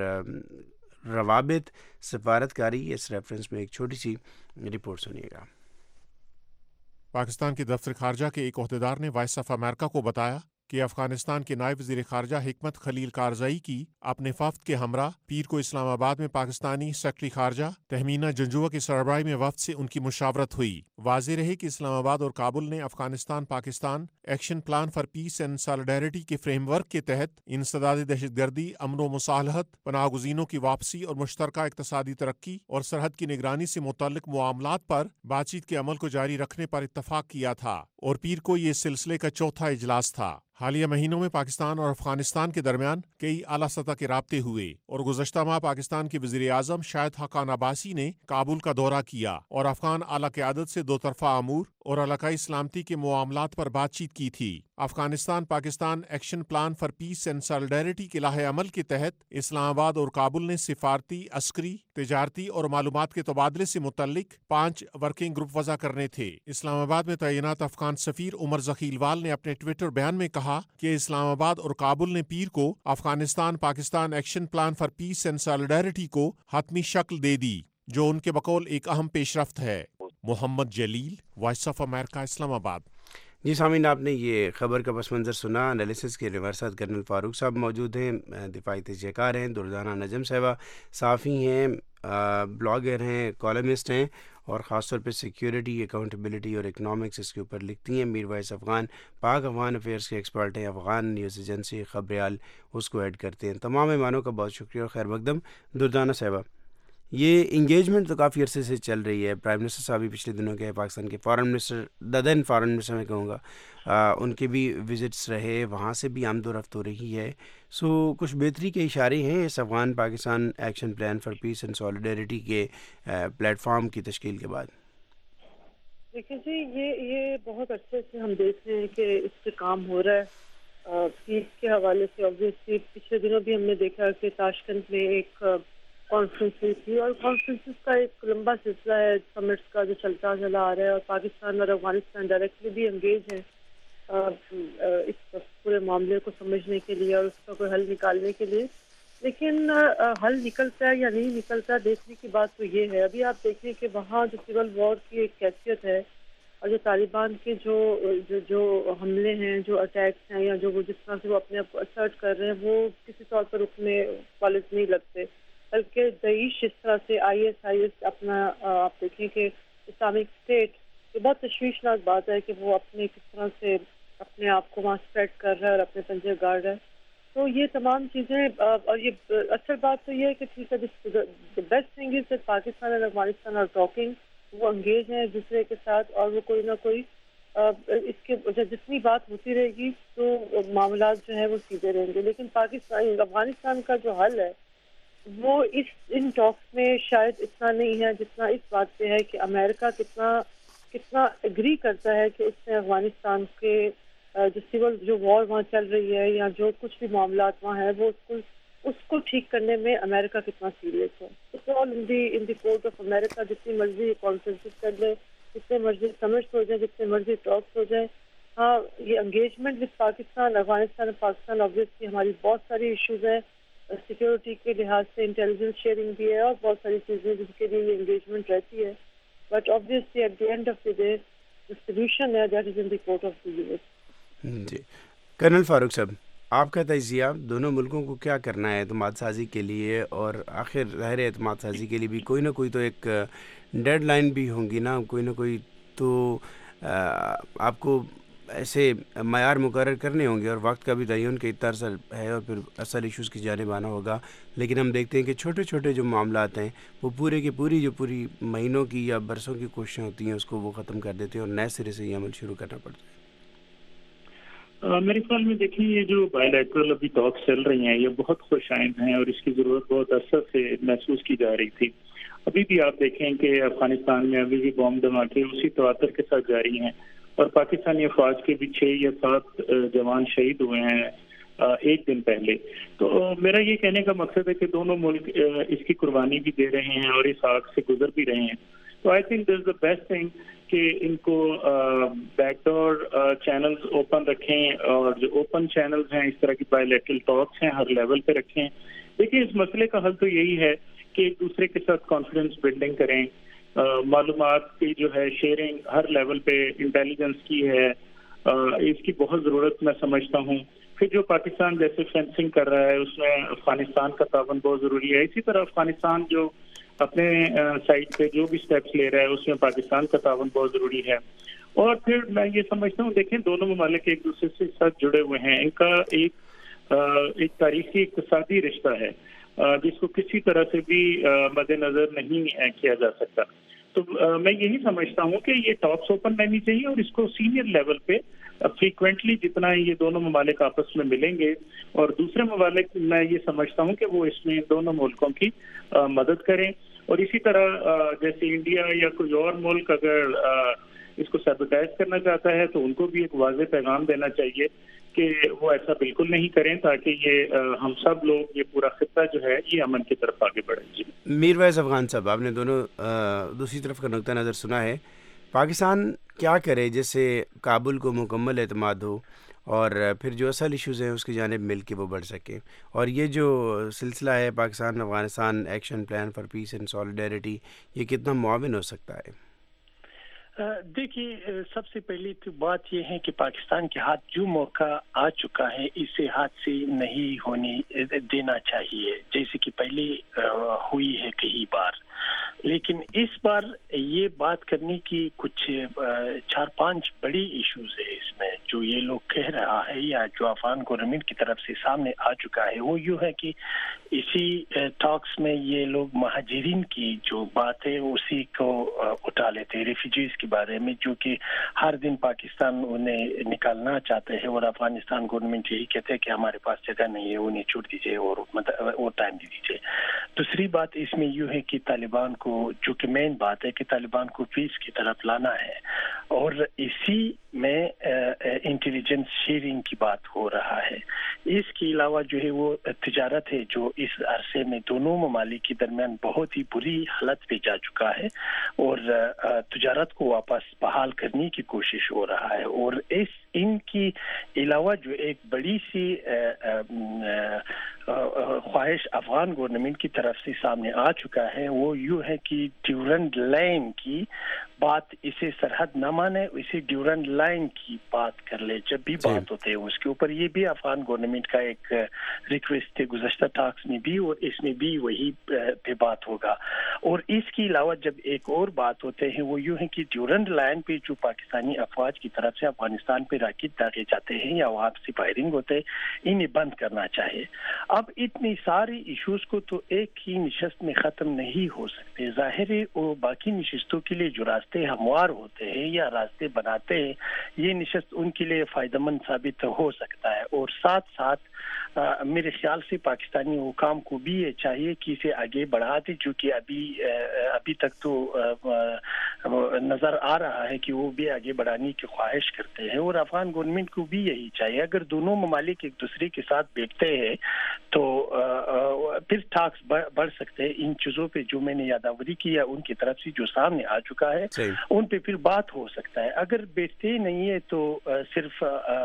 روابط سفارتکاری، اس ریفرنس میں ایک چھوٹی سی رپورٹ سنیے گا. پاکستان کے دفتر خارجہ کے ایک عہدیدار نے وائس آف امریکہ کو بتایا کہ افغانستان کے نائب وزیر خارجہ حکمت خلیل کارزئی کی اپنے وفد کے ہمراہ پیر کو اسلام آباد میں پاکستانی سیکرٹری خارجہ تہمینہ جنجوعہ کی سربراہی میں وفد سے ان کی مشاورت ہوئی. واضح رہے کہ اسلام آباد اور کابل نے Afghanistan Pakistan action plan for peace and solidarity کے فریم ورک کے تحت انسداد دہشت گردی، امن و مصالحت، پناہ گزینوں کی واپسی اور مشترکہ اقتصادی ترقی اور سرحد کی نگرانی سے متعلق معاملات پر بات چیت کے عمل کو جاری رکھنے پر اتفاق کیا تھا، اور پیر کو یہ سلسلے کا چوتھا اجلاس تھا. حالیہ مہینوں میں پاکستان اور افغانستان کے درمیان کئی اعلیٰ سطح کے رابطے ہوئے، اور گزشتہ ماہ پاکستان کے وزیر اعظم شاہد حقان عباسی نے کابل کا دورہ کیا اور افغان اعلیٰ قیادت سے دو طرفہ امور اور علاقائی سلامتی کے معاملات پر بات چیت کی تھی. Afghanistan Pakistan action plan for peace and solidarity کے لائحہ عمل کے تحت اسلام آباد اور کابل نے سفارتی، عسکری، تجارتی اور معلومات کے تبادلے سے متعلق 5 ورکنگ گروپ وضع کرنے تھے. اسلام آباد میں تعینات افغان سفیر عمر ذخیلوال نے اپنے ٹویٹر بیان میں کہا کہ اسلام آباد اور کابل نے پیر کو Afghanistan Pakistan action plan for peace and solidarity کو حتمی شکل دے دی، جو ان کے بقول ایک اہم پیش رفت ہے. محمد جلیل، وائس آف امریکہ، اسلام آباد. جی سامعین، آپ نے یہ خبر کا پس منظر سنا. انالیسس کے ریورسات کرنل فاروق صاحب موجود ہیں، دفاعی تجزیہ کار ہیں. دردانہ نجم صاحبہ صحافی ہیں، بلاگر ہیں، کالمسٹ ہیں، اور خاص طور پہ سیکیورٹی، اکاؤنٹیبلٹی اور اکنامکس اس کے اوپر لکھتی ہیں. میر وائس افغان پاک افغان افیئرس کے ایکسپرٹ ہیں. افغان نیوز ایجنسی خبریال اس کو ایڈ کرتے ہیں. تمام مہمانوں کا بہت شکریہ اور خیر مقدم. دردانہ صاحبہ، یہ انگیجمنٹ تو کافی عرصے سے چل رہی ہے. پرائم منسٹر صاحب بھی پچھلے دنوں کے پاکستان کے فارن منسٹر ددن فارن منسٹر میں کہوں گا ان کے بھی وزٹس رہے, وہاں سے بھی آمد و رفت ہو رہی ہے. سو کچھ بہتری کے اشارے ہیں اس Afghan Pakistan action plan for peace and solidarity کے پلیٹ فارم کی تشکیل کے بعد. دیکھیں جی, یہ بہت عرصے سے ہم دیکھ رہے ہیں کہ اس پہ کام ہو رہا ہے پیس کے حوالے سے. آبویسلی پچھلے دنوں بھی ہم نے دیکھا کہ تاشکند میں ایک کانفرنس ہوئی تھی, اور کانفرنسز کا ایک لمبا سلسلہ ہے سمٹس کا جو چلتا چلا آ رہا ہے, اور پاکستان اور افغانستان ڈائریکٹلی بھی انگیج ہیں اس پورے معاملے کو سمجھنے کے لیے اور اس کا کوئی حل نکالنے کے لیے. لیکن حل نکلتا ہے یا نہیں نکلتا دیکھنے کی بات تو یہ ہے. ابھی آپ دیکھیں کہ وہاں جو سول وار کی ایک کیفیت ہے, اور جو طالبان کے جو حملے ہیں, جو اٹیکس ہیں, یا جو وہ جس طرح سے وہ اپنے آپ کو اسرٹ کر رہے ہیں, وہ کسی طور پر رکنے والے نہیں لگتے. بلکہ داعش اس طرح سے IS اپنا آپ دیکھیں کہ اسلامک اسٹیٹ, یہ بہت تشویشناک بات ہے کہ وہ اپنے کس طرح سے اپنے آپ کو وہاں اسپریڈ کر رہا ہے اور اپنے پنجے گاڑ رہا ہے. تو یہ تمام چیزیں, اور یہ اصل بات تو یہ ہے کہ ٹھیک ہے, best thing is that Pakistan اور افغانستان آر ٹاکنگ, وہ انگیج ہیں ایک دوسرے کے ساتھ, اور وہ کوئی نہ کوئی اس کے جتنی بات ہوتی رہے گی تو معاملات جو ہے وہ سیدھے رہیں گے. لیکن افغانستان کا جو حل ہے وہ ان ٹاکس میں شاید اتنا نہیں ہے جتنا اس بات پہ ہے کہ امریکہ کتنا اگری کرتا ہے کہ اس نے افغانستان کے جو وار وہاں چل رہی ہے, یا جو کچھ بھی معاملات وہاں ہیں, وہ اس کو ٹھیک کرنے میں امریکہ کتنا سیریس ہے. It's all in the court of America. جتنی مرضی کانفرنسز کر لے, جتنے مرضی سمٹس ہو جائیں, جتنے مرضی ٹاکس ہو جائیں, ہاں یہ انگیجمنٹ وتھ پاکستان, افغانستان اور پاکستان آبویسلی ہماری بہت ساری ایشوز ہیں سیکورٹی کے لحاظ سے, انٹیلیجنس شیئرنگ بھی ہے, اور بہت ساری چیزیں جن کے لیے یہ انگیجمنٹ رہتی ہے. But obviously at the end of the day the solution ہے that is in the court of the US. جی کرنل فاروق صاحب, آپ کا تجزیہ دونوں ملکوں کو کیا کرنا ہے اعتماد سازی کے لیے, اور آخر ظاہر اعتماد سازی کے لیے بھی کوئی نہ کوئی تو ایک ڈیڈ لائن بھی ہوں گی نا, کوئی نہ کوئی تو آپ کو ایسے معیار مقرر کرنے ہوں گے, اور وقت کا بھی تعین کہ اتنا عرصہ ہے, اور پھر اصل ایشوز کی جانب آنا ہوگا. لیکن ہم دیکھتے ہیں کہ چھوٹے چھوٹے جو معاملات ہیں وہ پورے کی پوری مہینوں کی یا برسوں کی کوششیں ہوتی ہیں اس کو وہ ختم کر دیتے ہیں, اور نئے سرے سے یہ عمل شروع کرنا پڑتا ہے. میرے خیال میں دیکھیں یہ جو بائی لیٹرل ابھی ٹاکس چل رہی ہیں یہ بہت خوش آئند ہیں, اور اس کی ضرورت بہت عرصہ سے محسوس کی جا رہی تھی. ابھی بھی آپ دیکھیں کہ افغانستان میں ابھی بھی بم دھماکے اسی تواتر کے ساتھ جاری ہیں, اور پاکستانی افواج کے بھی 6 یا 7 جوان شہید ہوئے ہیں ایک دن پہلے. تو میرا یہ کہنے کا مقصد ہے کہ دونوں ملک اس کی قربانی بھی دے رہے ہیں اور اس آگ سے گزر بھی رہے ہیں. تو I think this the best thing کہ ان کو بیک ڈور چینلز اوپن رکھیں, اور جو اوپن چینلز ہیں اس طرح کی بائی لیٹرل ٹاکس ہیں ہر لیول پہ رکھیں. دیکھیں اس مسئلے کا حل تو یہی ہے کہ ایک دوسرے کے ساتھ کانفیڈنس بلڈنگ کریں, معلومات کی جو ہے شیئرنگ ہر لیول پہ, انٹیلیجنس کی ہے, اس کی بہت ضرورت میں سمجھتا ہوں. پھر جو پاکستان جیسے فینسنگ کر رہا ہے اس میں افغانستان کا تعاون بہت ضروری ہے. اسی طرح افغانستان جو اپنے سائٹ پہ جو بھی سٹیپس لے رہا ہے اس میں پاکستان کا تعاون بہت ضروری ہے. اور پھر میں یہ سمجھتا ہوں دیکھیں دونوں ممالک ایک دوسرے سے ساتھ جڑے ہوئے ہیں, ان کا ایک تاریخی اقتصادی رشتہ ہے جس کو کسی طرح سے بھی مد نظر نہیں کیا جا سکتا. تو میں یہی سمجھتا ہوں کہ یہ ٹاکس اوپن رہنی چاہیے, اور اس کو سینئر لیول پہ فریکوینٹلی جتنا یہ دونوں ممالک آپس میں ملیں گے, اور دوسرے ممالک میں یہ سمجھتا ہوں کہ وہ اس میں دونوں ملکوں کی مدد کریں. اور اسی طرح جیسے انڈیا یا کوئی اور ملک اگر اس کو سیبوٹائز کرنا چاہتا ہے تو ان کو بھی ایک واضح پیغام دینا چاہیے کہ وہ ایسا بالکل نہیں کریں, تاکہ یہ ہم سب لوگ, یہ پورا خطہ جو ہے یہ امن کی طرف آگے بڑھے. جی میر ویس افغان صاحب, آپ نے دونوں دوسری طرف کا نقطہ نظر سنا ہے. پاکستان کیا کرے جس سے کابل کو مکمل اعتماد ہو, اور پھر جو اصل ایشوز ہیں اس کی جانب مل کے وہ بڑھ سکیں, اور یہ جو سلسلہ ہے Pakistan Afghanistan action plan for peace and solidarity, یہ کتنا معاون ہو سکتا ہے؟ دیکھیے سب سے پہلی تو بات یہ ہے کہ پاکستان کے ہاتھ جو موقع آ چکا ہے اسے ہاتھ سے نہیں ہونے دینا چاہیے, جیسے کہ پہلے ہوئی ہے کئی بار. لیکن اس بار یہ بات کرنے کی کچھ 4-5 بڑی ایشوز ہے اس میں جو یہ لوگ کہہ رہا ہے یا جو افغان گورنمنٹ کی طرف سے سامنے آ چکا ہے، وہ یوں ہے کہ اسی ٹاکس میں یہ لوگ مہاجرین کی جو بات ہے اسی کو اٹھا لیتے ہیں، ریفیوجیز کے بارے میں، جو کہ ہر دن پاکستان انہیں نکالنا چاہتے ہیں اور افغانستان گورنمنٹ یہی کہتے ہیں کہ ہمارے پاس جگہ نہیں ہے، انہیں چھوڑ دیجیے اور ٹائم دے دیجیے۔ دوسری بات اس میں یوں ہے کہ طالبان کو، جو کہ مین بات ہے کہ طالبان کو پیس کی طرف لانا ہے، اور اسی میں انٹیلیجنس شیئرنگ کی بات ہو رہا ہے۔ اس کے علاوہ جو ہے وہ تجارت ہے جو اس عرصے میں دونوں ممالک کے درمیان بہت ہی بری حالت پہ جا چکا ہے، اور تجارت کو واپس بحال کرنے کی کوشش ہو رہا ہے۔ اور ان کی علاوہ جو ایک بڑی سی خواہش افغان گورنمنٹ کی طرف سے سامنے آ چکا ہے، وہ یوں ہے کہ ڈیورنڈ لائن کی بات، اسے سرحد نہ مانے، اسے ڈیورنڈ لائن کی بات کر لے جب بھی بات ہوتے ہیں اس کے اوپر۔ یہ بھی افغان گورنمنٹ کا ایک ریکویسٹ تھے گزشتہ ٹاکس میں بھی، اور اس میں بھی وہی پہ بات ہوگا۔ اور اس کے علاوہ جب ایک اور بات ہوتے ہیں وہ یوں ہے کہ ڈیورنڈ لائن پہ جو پاکستانی افواج کی طرف سے افغانستان پہ راکٹ داغے جاتے ہیں یا وہاں سے فائرنگ ہوتے ہیں، انہیں بند کرنا چاہیے۔ اب اتنی ساری ایشوز کو تو ایک ہی نشست میں ختم نہیں ہو سکتے، ظاہر ہے، اور باقی نشستوں کے لیے جو راستے ہموار ہوتے ہیں یا راستے بناتے ہیں، یہ نشست ان کے لیے فائدہ مند ثابت ہو سکتا ہے۔ اور ساتھ ساتھ میرے خیال سے پاکستانی حکام کو بھی یہ چاہیے کہ اسے آگے بڑھا دے، جو کہ ابھی تک تو نظر آ رہا ہے کہ وہ بھی آگے بڑھانے کی خواہش کرتے ہیں، اور افغان گورنمنٹ کو بھی یہی چاہیے۔ اگر دونوں ممالک ایک دوسرے کے ساتھ بیٹھتے ہیں تو پھر ٹاکس بڑھ سکتے ہیں ان چیزوں پہ جو میں نے یادآوری کی ہے ان کی طرف سے جو سامنے آ چکا ہے، ان پہ پھر بات ہو سکتا ہے۔ اگر بیٹھتے ہی نہیں ہے تو صرف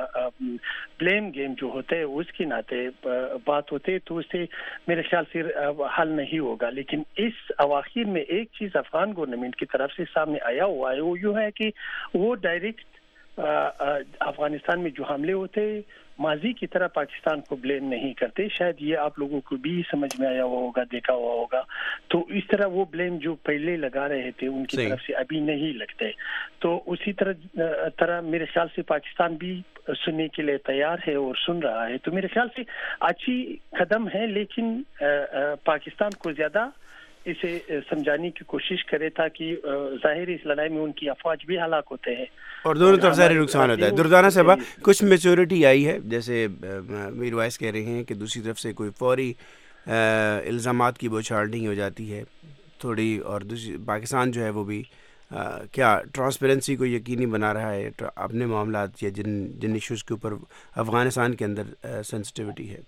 بلیم گیم جو ہوتا ہے اس کے ناطے بات ہوتے تو اس سے میرے خیال سے حل نہیں ہوگا۔ لیکن اس اواخر میں ایک چیز افغان گورنمنٹ کی طرف سے سامنے آیا ہوا ہے، وہ یوں ہے کہ وہ ڈائریکٹ افغانستان میں جو حملے ہوتے ماضی کی طرح پاکستان کو بلیم نہیں کرتے۔ شاید یہ آپ لوگوں کو بھی سمجھ میں آیا ہوا ہوگا، دیکھا ہوا ہوگا۔ تو اس طرح وہ بلیم جو پہلے لگا رہے تھے ان کی طرف سے ابھی نہیں لگتے۔ تو اسی طرح میرے خیال سے پاکستان بھی سننے کے لیے تیار ہے اور سن رہا ہے۔ تو میرے خیال سے اچھی قدم ہے، لیکن پاکستان کو زیادہ اسے سمجھانے کی کوشش کرے تاکہ ظاہر اس لڑائی میں ان کی افواج بھی ہلاک ہوتے ہیں اور دونوں طرف سے نقصان ہوتا ہے۔ دردانہ صاحبہ، کچھ میچورٹی آئی ہے، جیسے میر وائس کہہ رہے ہیں کہ دوسری طرف سے کوئی فوری الزامات کی بوچھاڑ نہیں ہو جاتی ہے تھوڑی، اور دوسری پاکستان جو ہے وہ بھی کیا ٹرانسپیرنسی کو یقینی بنا رہا ہے اپنے معاملات یا جن ایشوز کے اوپر افغانستان کے اندر سینسٹیوٹی ہے؟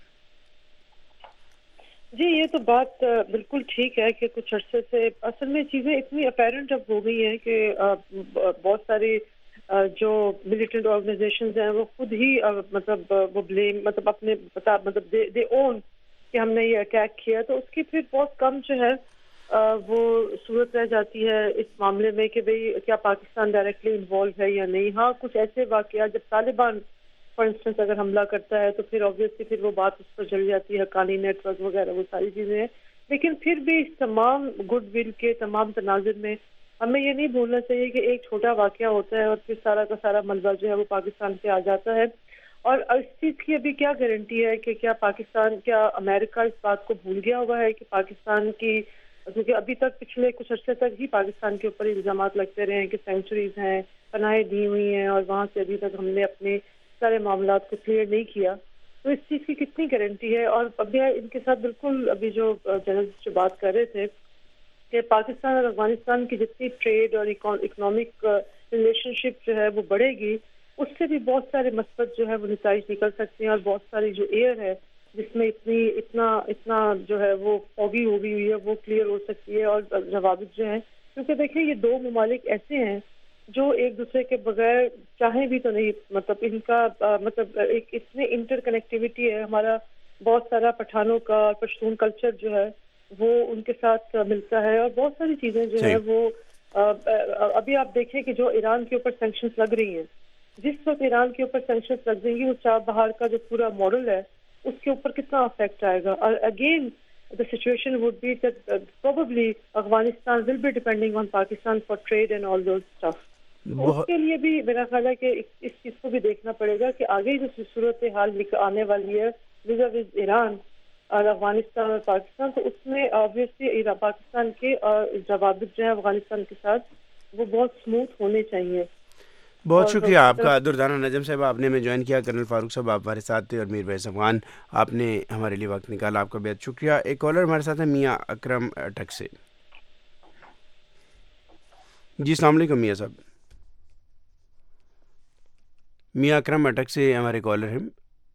جی، یہ تو بات بالکل ٹھیک ہے کہ کچھ عرصے سے اصل میں چیزیں اتنی اپیرنٹ اب ہو گئی ہیں کہ بہت ساری جو ملیٹنٹ آرگنائزیشنز ہیں وہ خود ہی مطلب وہ بلیم مطلب اپنے مطلب دے اون کہ ہم نے یہ اٹیک کیا، تو اس کی پھر بہت کم جو ہے وہ صورت رہ جاتی ہے اس معاملے میں کہ بھئی کیا پاکستان ڈائریکٹلی انوالو ہے یا نہیں۔ ہاں، کچھ ایسے واقعات جب طالبان فار انسٹنس اگر حملہ کرتا ہے تو پھر آبویسلی پھر وہ بات اس پر چل جاتی ہے، حقانی نیٹ ورک وغیرہ وہ ساری چیزیں ہیں، لیکن پھر بھی اس تمام گڈ ول کے تمام تناظر میں ہمیں یہ نہیں بھولنا چاہیے کہ ایک چھوٹا واقعہ ہوتا ہے اور پھر سارا کا سارا ملبہ جو ہے وہ پاکستان پہ آ جاتا ہے۔ اور اس چیز کی ابھی کیا گارنٹی ہے کہ کیا پاکستان، کیا امریکہ اس بات کو بھول گیا ہوا ہے کہ پاکستان کی، کیونکہ ابھی تک پچھلے کچھ عرصے تک ہی پاکستان کے اوپر الزامات لگتے رہے ہیں کہ سینچریز ہیں، پناہیں دی ہوئی ہیں، اور وہاں سے ابھی تک ہم نے اپنے سارے معاملات کو کلیئر نہیں کیا، تو اس چیز کی کتنی گارنٹی ہے؟ اور ابھی ان کے ساتھ بالکل ابھی جو جرنلسٹ جو بات کر رہے تھے کہ پاکستان اور افغانستان کی جتنی ٹریڈ اور اکنامک ریلیشن شپ جو ہے وہ بڑھے گی، اس سے بھی بہت سارے مثبت جو ہے وہ نتائج نکل سکتے ہیں، اور بہت ساری جو ایئر ہے جس میں اتنا جو ہے وہ فوگی ہو گئی ہوئی ہے وہ کلیئر ہو سکتی ہے، اور ضوابط جو ہیں، کیونکہ دیکھیں یہ دو ممالک ایسے ہیں جو ایک دوسرے کے بغیر چاہیں بھی تو نہیں، مطلب ان کا مطلب ایک اتنے انٹر کنیکٹیوٹی ہے، ہمارا بہت سارا پٹھانوں کا پشتون کلچر جو ہے وہ ان کے ساتھ ملتا ہے، اور بہت ساری چیزیں جو ہے وہ ابھی آپ دیکھیں کہ جو ایران کے اوپر سینکشنز لگ رہی ہیں، جس وقت ایران کے اوپر سینکشنز لگ رہی ہیں وہ چار بہار کا جو پورا ماڈل ہے اس کے اوپر کتنا افیکٹ آئے گا۔ اور again the situation would be that probably Afghanistan will be depending on Pakistan for trade and all those stuff. اس کے لیے بھی میرا خیال ہے کہ اس چیز کو بھی دیکھنا پڑے گا کہ آگے جو صورتحال آنے والی ہے ویزاویز ایران اور افغانستان اور پاکستان، تو اس میں آبویسلی پاکستان کے روابط جو ہیں افغانستان کے ساتھ وہ بہت اسموتھ ہونے چاہیے. بہت شکریہ آپ کا دردانہ نجم صاحب، آپ نے ہمیں جوائن کیا. کرنل فاروق صاحب آپ ہمارے ساتھ تھے اور میر ویس افغان آپ نے ہمارے لیے وقت نکالا، آپ کا بہت شکریہ. ایک کالر ہمارے ساتھ ہے میاں اکرم اٹک سے. جی السلام علیکم میاں صاحب. میاں اکرم اٹک سے ہمارے کالر ہیں.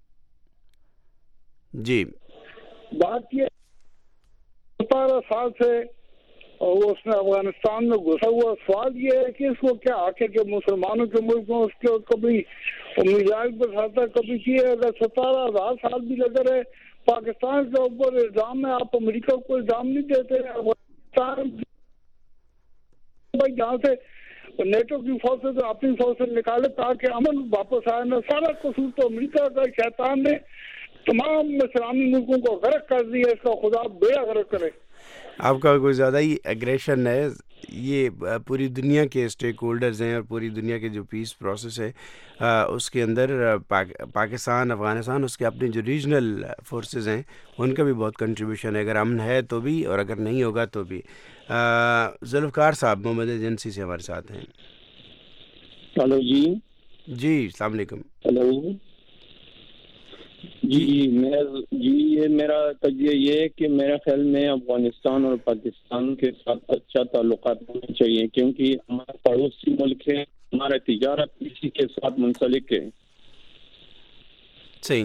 جی بات یہ 17 سال سے وہ اس میں افغانستان میں گھسا ہوا. سوال یہ ہے کہ اس کو کیا آخر کے مسلمانوں کے ملک میں اس کے کبھی مزاج بساتا کبھی کیے. اگر 17,000 سال بھی لگے رہے پاکستان کے اوپر الزام ہے، آپ امریکہ کو الزام نہیں دیتے. افغانستان بھائی جہاں سے نیٹو کی فورسز اپنی فورسز نکالے تاکہ امن واپس آئے نا. سارا قصور تو امریکہ کا، شیطان نے تمام اسلامی ملکوں کو غرق کر دیا. اس کا خدا بے غرق کرے. آپ کا کوئی زیادہ ہی ایگریشن ہے. یہ پوری دنیا کے اسٹیک ہولڈرز ہیں اور پوری دنیا کے جو پیس پروسیس ہے اس کے اندر پاکستان، افغانستان، اس کے اپنے جو ریجنل فورسز ہیں ان کا بھی بہت کنٹریبیوشن ہے. اگر امن ہے تو بھی اور اگر نہیں ہوگا تو بھی. ذوالفقار صاحب محمد ایجنسی سے ہمارے ساتھ ہیں. ہلو جی. جی السلام علیکم. ہلو یہ میرا تجزیہ یہ ہے کہ میرا خیال میں افغانستان اور پاکستان کے ساتھ اچھا تعلقات ہونے چاہیے، کیونکہ ہمارا پڑوسی ملک ہے، ہمارا تجارت اسی کے ساتھ منسلک ہے. صحیح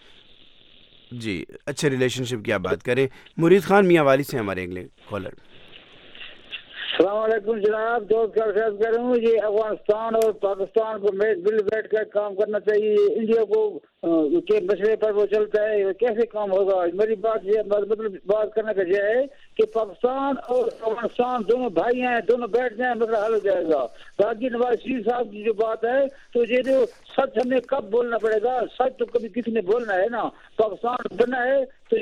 جی، اچھے ریلیشن شپ کی آپ بات کریں. مرید خان میاں والی سے ہمارے اگلے کالر. السلام علیکم جناب، دوست کا خیال کروں. یہ افغانستان اور پاکستان کو مل بیٹھ کر کام کرنا چاہیے. انڈیا کو کے مسئلے پر وہ چلتا ہے، کیسے کام ہوگا؟ میری بات یہ مطلب بات کرنے کا یہ ہے کہ پاکستان اور افغانستان دونوں بھائی ہیں، دونوں بیٹھ جائیں مسئلہ حل ہو جائے گا. باقی نواز شریف صاحب کی جو بات ہے تو یہ جو سچ ہمیں کب بولنا پڑے گا؟ سچ تو کبھی کسی نے بولنا ہے نا. پاکستان بنا ہے تو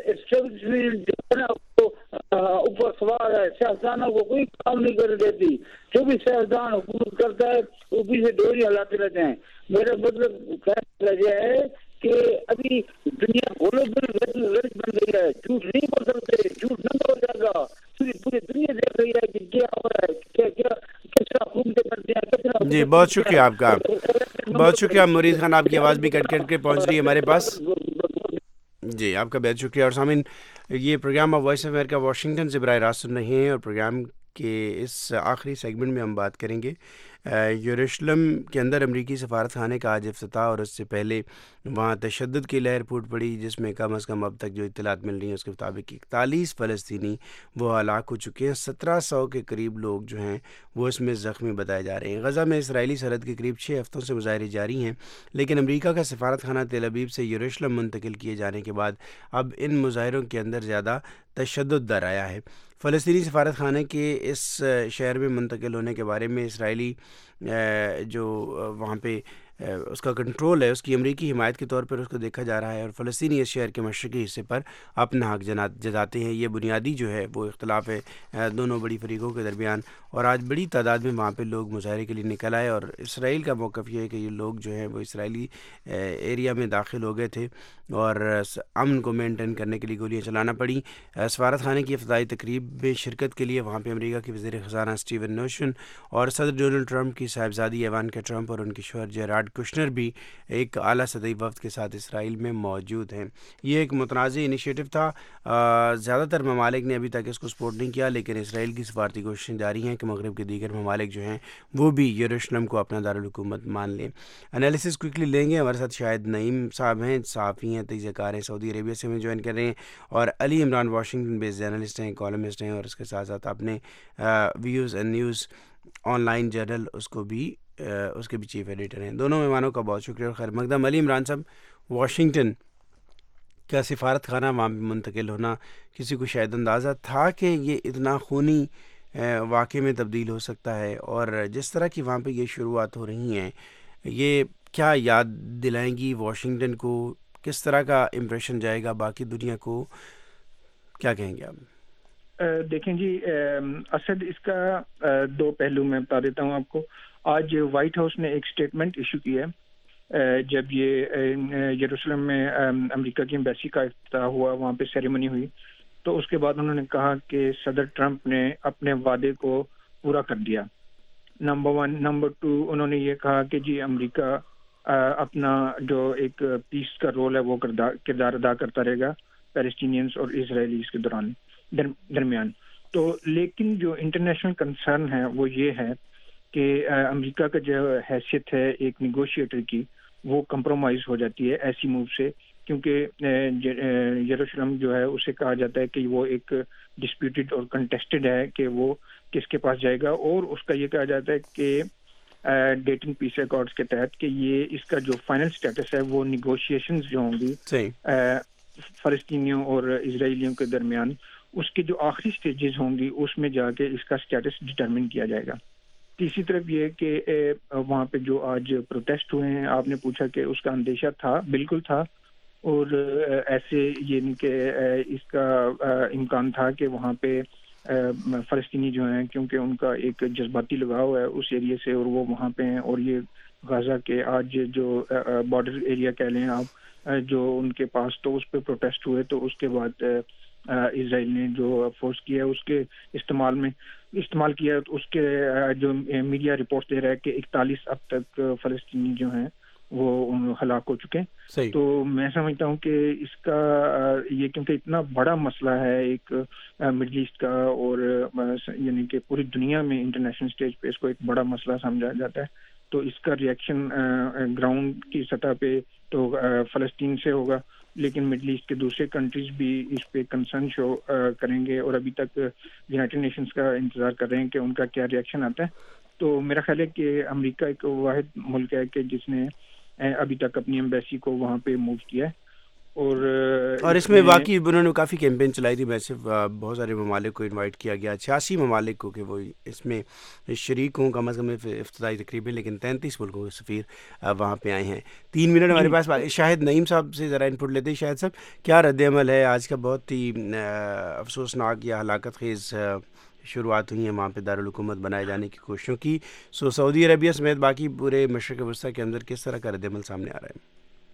یہ اوپر سوال ہے، سیاستدانوں کو کوئی کام نہیں کر دیتی. جو بھی سیاستدان حکومت کرتا ہے وہ پیچھے ڈوری ہلاتے رہتے ہیں. میرا مطلب کہنا یہ ہے کہ ابھی دنیا گلوبل ویلتھ بن گئی ہے. جھوٹ نہیں بول سکتے، جھوٹ ننگا ہو جائے گا. پوری دنیا دیکھ رہی ہے کہ کیا ہو رہا ہے، کیا کس طرح حکومتیں کرتی ہیں. جی بہت شکریہ آپ کا، بہت شکریہ مرید خان. آپ کی آواز بھی کٹ کٹ کے پہنچ رہی ہے ہمارے پاس. جی آپ کا بہت شکریہ. اور سامعین، یہ پروگرام آپ وائس آف امریکہ واشنگٹن سے براہ راست سن رہے ہیں اور پروگرام کے اس آخری سیگمنٹ میں ہم بات کریں گے یروشلم کے اندر امریکی سفارت خانے کا آج افتتاح، اور اس سے پہلے وہاں تشدد کی لہر پھوٹ پڑی جس میں کم از کم اب تک جو اطلاعات مل رہی ہیں اس کے مطابق 41 فلسطینی وہ ہلاک ہو چکے ہیں. 1700 کے قریب لوگ جو ہیں وہ اس میں زخمی بتائے جا رہے ہیں. غزہ میں اسرائیلی سرحد کے قریب 6 ہفتوں سے مظاہرے جاری ہیں، لیکن امریکہ کا سفارت خانہ تل ابیب سے یروشلم منتقل کیے جانے کے بعد اب ان مظاہروں کے اندر زیادہ تشدد در آیا ہے. فلسطینی سفارت خانے کے اس شہر میں منتقل ہونے کے بارے میں اسرائیلی جو وہاں پہ اس کا کنٹرول ہے، اس کی امریکی حمایت کے طور پر اس کو دیکھا جا رہا ہے، اور فلسطینی اس شہر کے مشرقی حصے پر اپنا حق جتاتے ہیں. یہ بنیادی جو ہے وہ اختلاف ہے دونوں بڑی فریقوں کے درمیان، اور آج بڑی تعداد میں وہاں پہ لوگ مظاہرے کے لیے نکل آئے. اور اسرائیل کا موقف یہ ہے کہ یہ لوگ جو ہیں وہ اسرائیلی ایریا میں داخل ہو گئے تھے اور امن کو مینٹین کرنے کے لیے گولیاں چلانا پڑی. سفارت خانے کی افتتاحی تقریب میں شرکت کے لیے وہاں پہ امریکہ کے وزیر خزانہ اسٹیون نوشن اور صدر ڈونلڈ ٹرمپ کی صاحبزادی ایوانکا ٹرمپ اور ان کے شوہر جیرارڈ کشنر بھی ایک اعلیٰ سطحی وفد کے ساتھ اسرائیل میں موجود ہیں. یہ ایک متنازع انیشیٹو تھا. زیادہ تر ممالک نے ابھی تک اس کو سپورٹ نہیں کیا، لیکن اسرائیل کی سفارتی کوششیں جاری ہیں کہ مغرب کے دیگر ممالک جو ہیں وہ بھی یروشلم کو اپنا دارالحکومت مان لیں. انالیسس کوئکلی لیں گے. ہمارے ساتھ شاہد نعیم صاحب ہیں، صحافی ہیں، تجزیہ کار ہیں، سعودی عربیہ سے ہمیں جوائن کر رہے ہیں، اور Ali Imran Washington based journalist ہیں، کالمسٹ ہیں، اور اس کے ساتھ ساتھ آپ نے views and news online journal اس کے بھی چیف ایڈیٹر ہیں. دونوں مہمانوں کا بہت شکریہ اور خیر مقدم. علی عمران صاحب، واشنگٹن کا سفارت خانہ وہاں منتقل ہونا کسی کو شاید اندازہ تھا کہ یہ اتنا خونی واقعے میں تبدیل ہو سکتا ہے، اور جس طرح کی وہاں پہ یہ شروعات ہو رہی ہیں یہ کیا یاد دلائیں گی واشنگٹن کو؟ کس طرح کا امپریشن جائے گا باقی دنیا کو کیا کہیں گے آپ؟ دیکھیں جی اسد اس کا دو پہلو میں بتا دیتا ہوں آپ کو. آج وائٹ ہاؤس نے ایک اسٹیٹمنٹ ایشو کی ہے جب یہ یروشلم میں امریکہ کی ایمبیسی کا افتتاح ہوا, وہاں پہ سیریمنی ہوئی, تو اس کے بعد انہوں نے کہا کہ صدر ٹرمپ نے اپنے وعدے کو پورا کر دیا, نمبر 1. نمبر 2, انہوں نے یہ کہا کہ جی امریکہ اپنا جو ایک پیس کا رول ہے وہ کردار ادا کرتا رہے گا پیلسٹینینز اور اسرائیلیز کے درمیان. تو لیکن جو انٹرنیشنل کنسرن ہے وہ یہ ہے کہ امریکہ کا جو حیثیت ہے ایک نیگوشیٹر کی, وہ کمپرومائز ہو جاتی ہے ایسی موو سے, کیونکہ یروشلم جو ہے اسے کہا جاتا ہے کہ وہ ایک ڈسپیوٹڈ اور کنٹیسٹڈ ہے کہ وہ کس کے پاس جائے گا, اور اس کا یہ کہا جاتا ہے کہ ڈیٹنگ پیس ایکارڈز کے تحت کہ یہ اس کا جو فائنل سٹیٹس ہے وہ نیگوشیشنز جو ہوں گی فلسطینیوں اور اسرائیلیوں کے درمیان, اس کے جو آخری سٹیجز ہوں گی اس میں جا کے اس کا سٹیٹس ڈٹرمن کیا جائے گا. تیسری طرف یہ کہ وہاں پہ جو آج پروٹیسٹ ہوئے ہیں, آپ نے پوچھا کہ اس کا اندیشہ تھا, بالکل تھا, اور ایسے یہ نہیں کہ اس کا امکان تھا کہ وہاں پہ فلسطینی جو ہیں کیونکہ ان کا ایک جذباتی لگاؤ ہے اس ایریے سے اور وہ وہاں پہ ہیں, اور یہ غزہ کے آج جو بارڈر ایریا کہہ لیں آپ جو ان کے پاس, تو اس پہ پروٹیسٹ ہوئے, تو اس کے بعد اسرائیل نے جو فورس کیا ہے اس کے استعمال کیا, اس کے جو میڈیا رپورٹ دے رہا ہے کہ 41 اب تک فلسطینی جو ہیں وہ ہلاک ہو چکے ہیں. تو میں سمجھتا ہوں کہ اس کا یہ کیونکہ اتنا بڑا مسئلہ ہے ایک مڈل ایسٹ کا, اور یعنی کہ پوری دنیا میں انٹرنیشنل اسٹیج پہ اس کو ایک بڑا مسئلہ سمجھا جاتا ہے, تو اس کا ریئیکشن گراؤنڈ کی سطح پہ تو فلسطین سے ہوگا, لیکن مڈل ایسٹ کے دوسرے کنٹریز بھی اس پہ کنسرن شو کریں گے, اور ابھی تک یونائٹڈ نیشنز کا انتظار کر رہے ہیں کہ ان کا کیا ریئیکشن آتا ہے. تو میرا خیال ہے کہ امریکہ ایک واحد ملک ہے کہ جس نے ابھی تک اپنی ایمبیسی کو وہاں پہ موو کیا ہے, اور اس میں واقعی انہوں نے کافی کیمپین چلائی تھی. ویسے بہت سارے ممالک کو انوائٹ کیا گیا, 86 ممالک کو کہ وہ اس میں شریک ہوں کم از کم افتتاحی تقریباً, لیکن 33 ملکوں کے سفیر وہاں پہ آئے ہیں. 3 منٹ ہمارے پاس. شاہد نعیم صاحب سے ذرا انپٹ لیتے ہیں. شاہد صاحب, کیا رد عمل ہے؟ آج کا بہت ہی افسوسناک یا ہلاکت خیز شروعات ہوئی ہیں وہاں پہ دارالحکومت بنائے جانے کی کوششوں کی. سعودی عربیہ سمیت باقی پورے مشرق وسطیٰ کے اندر کس طرح کا رد عمل سامنے آ رہا ہے؟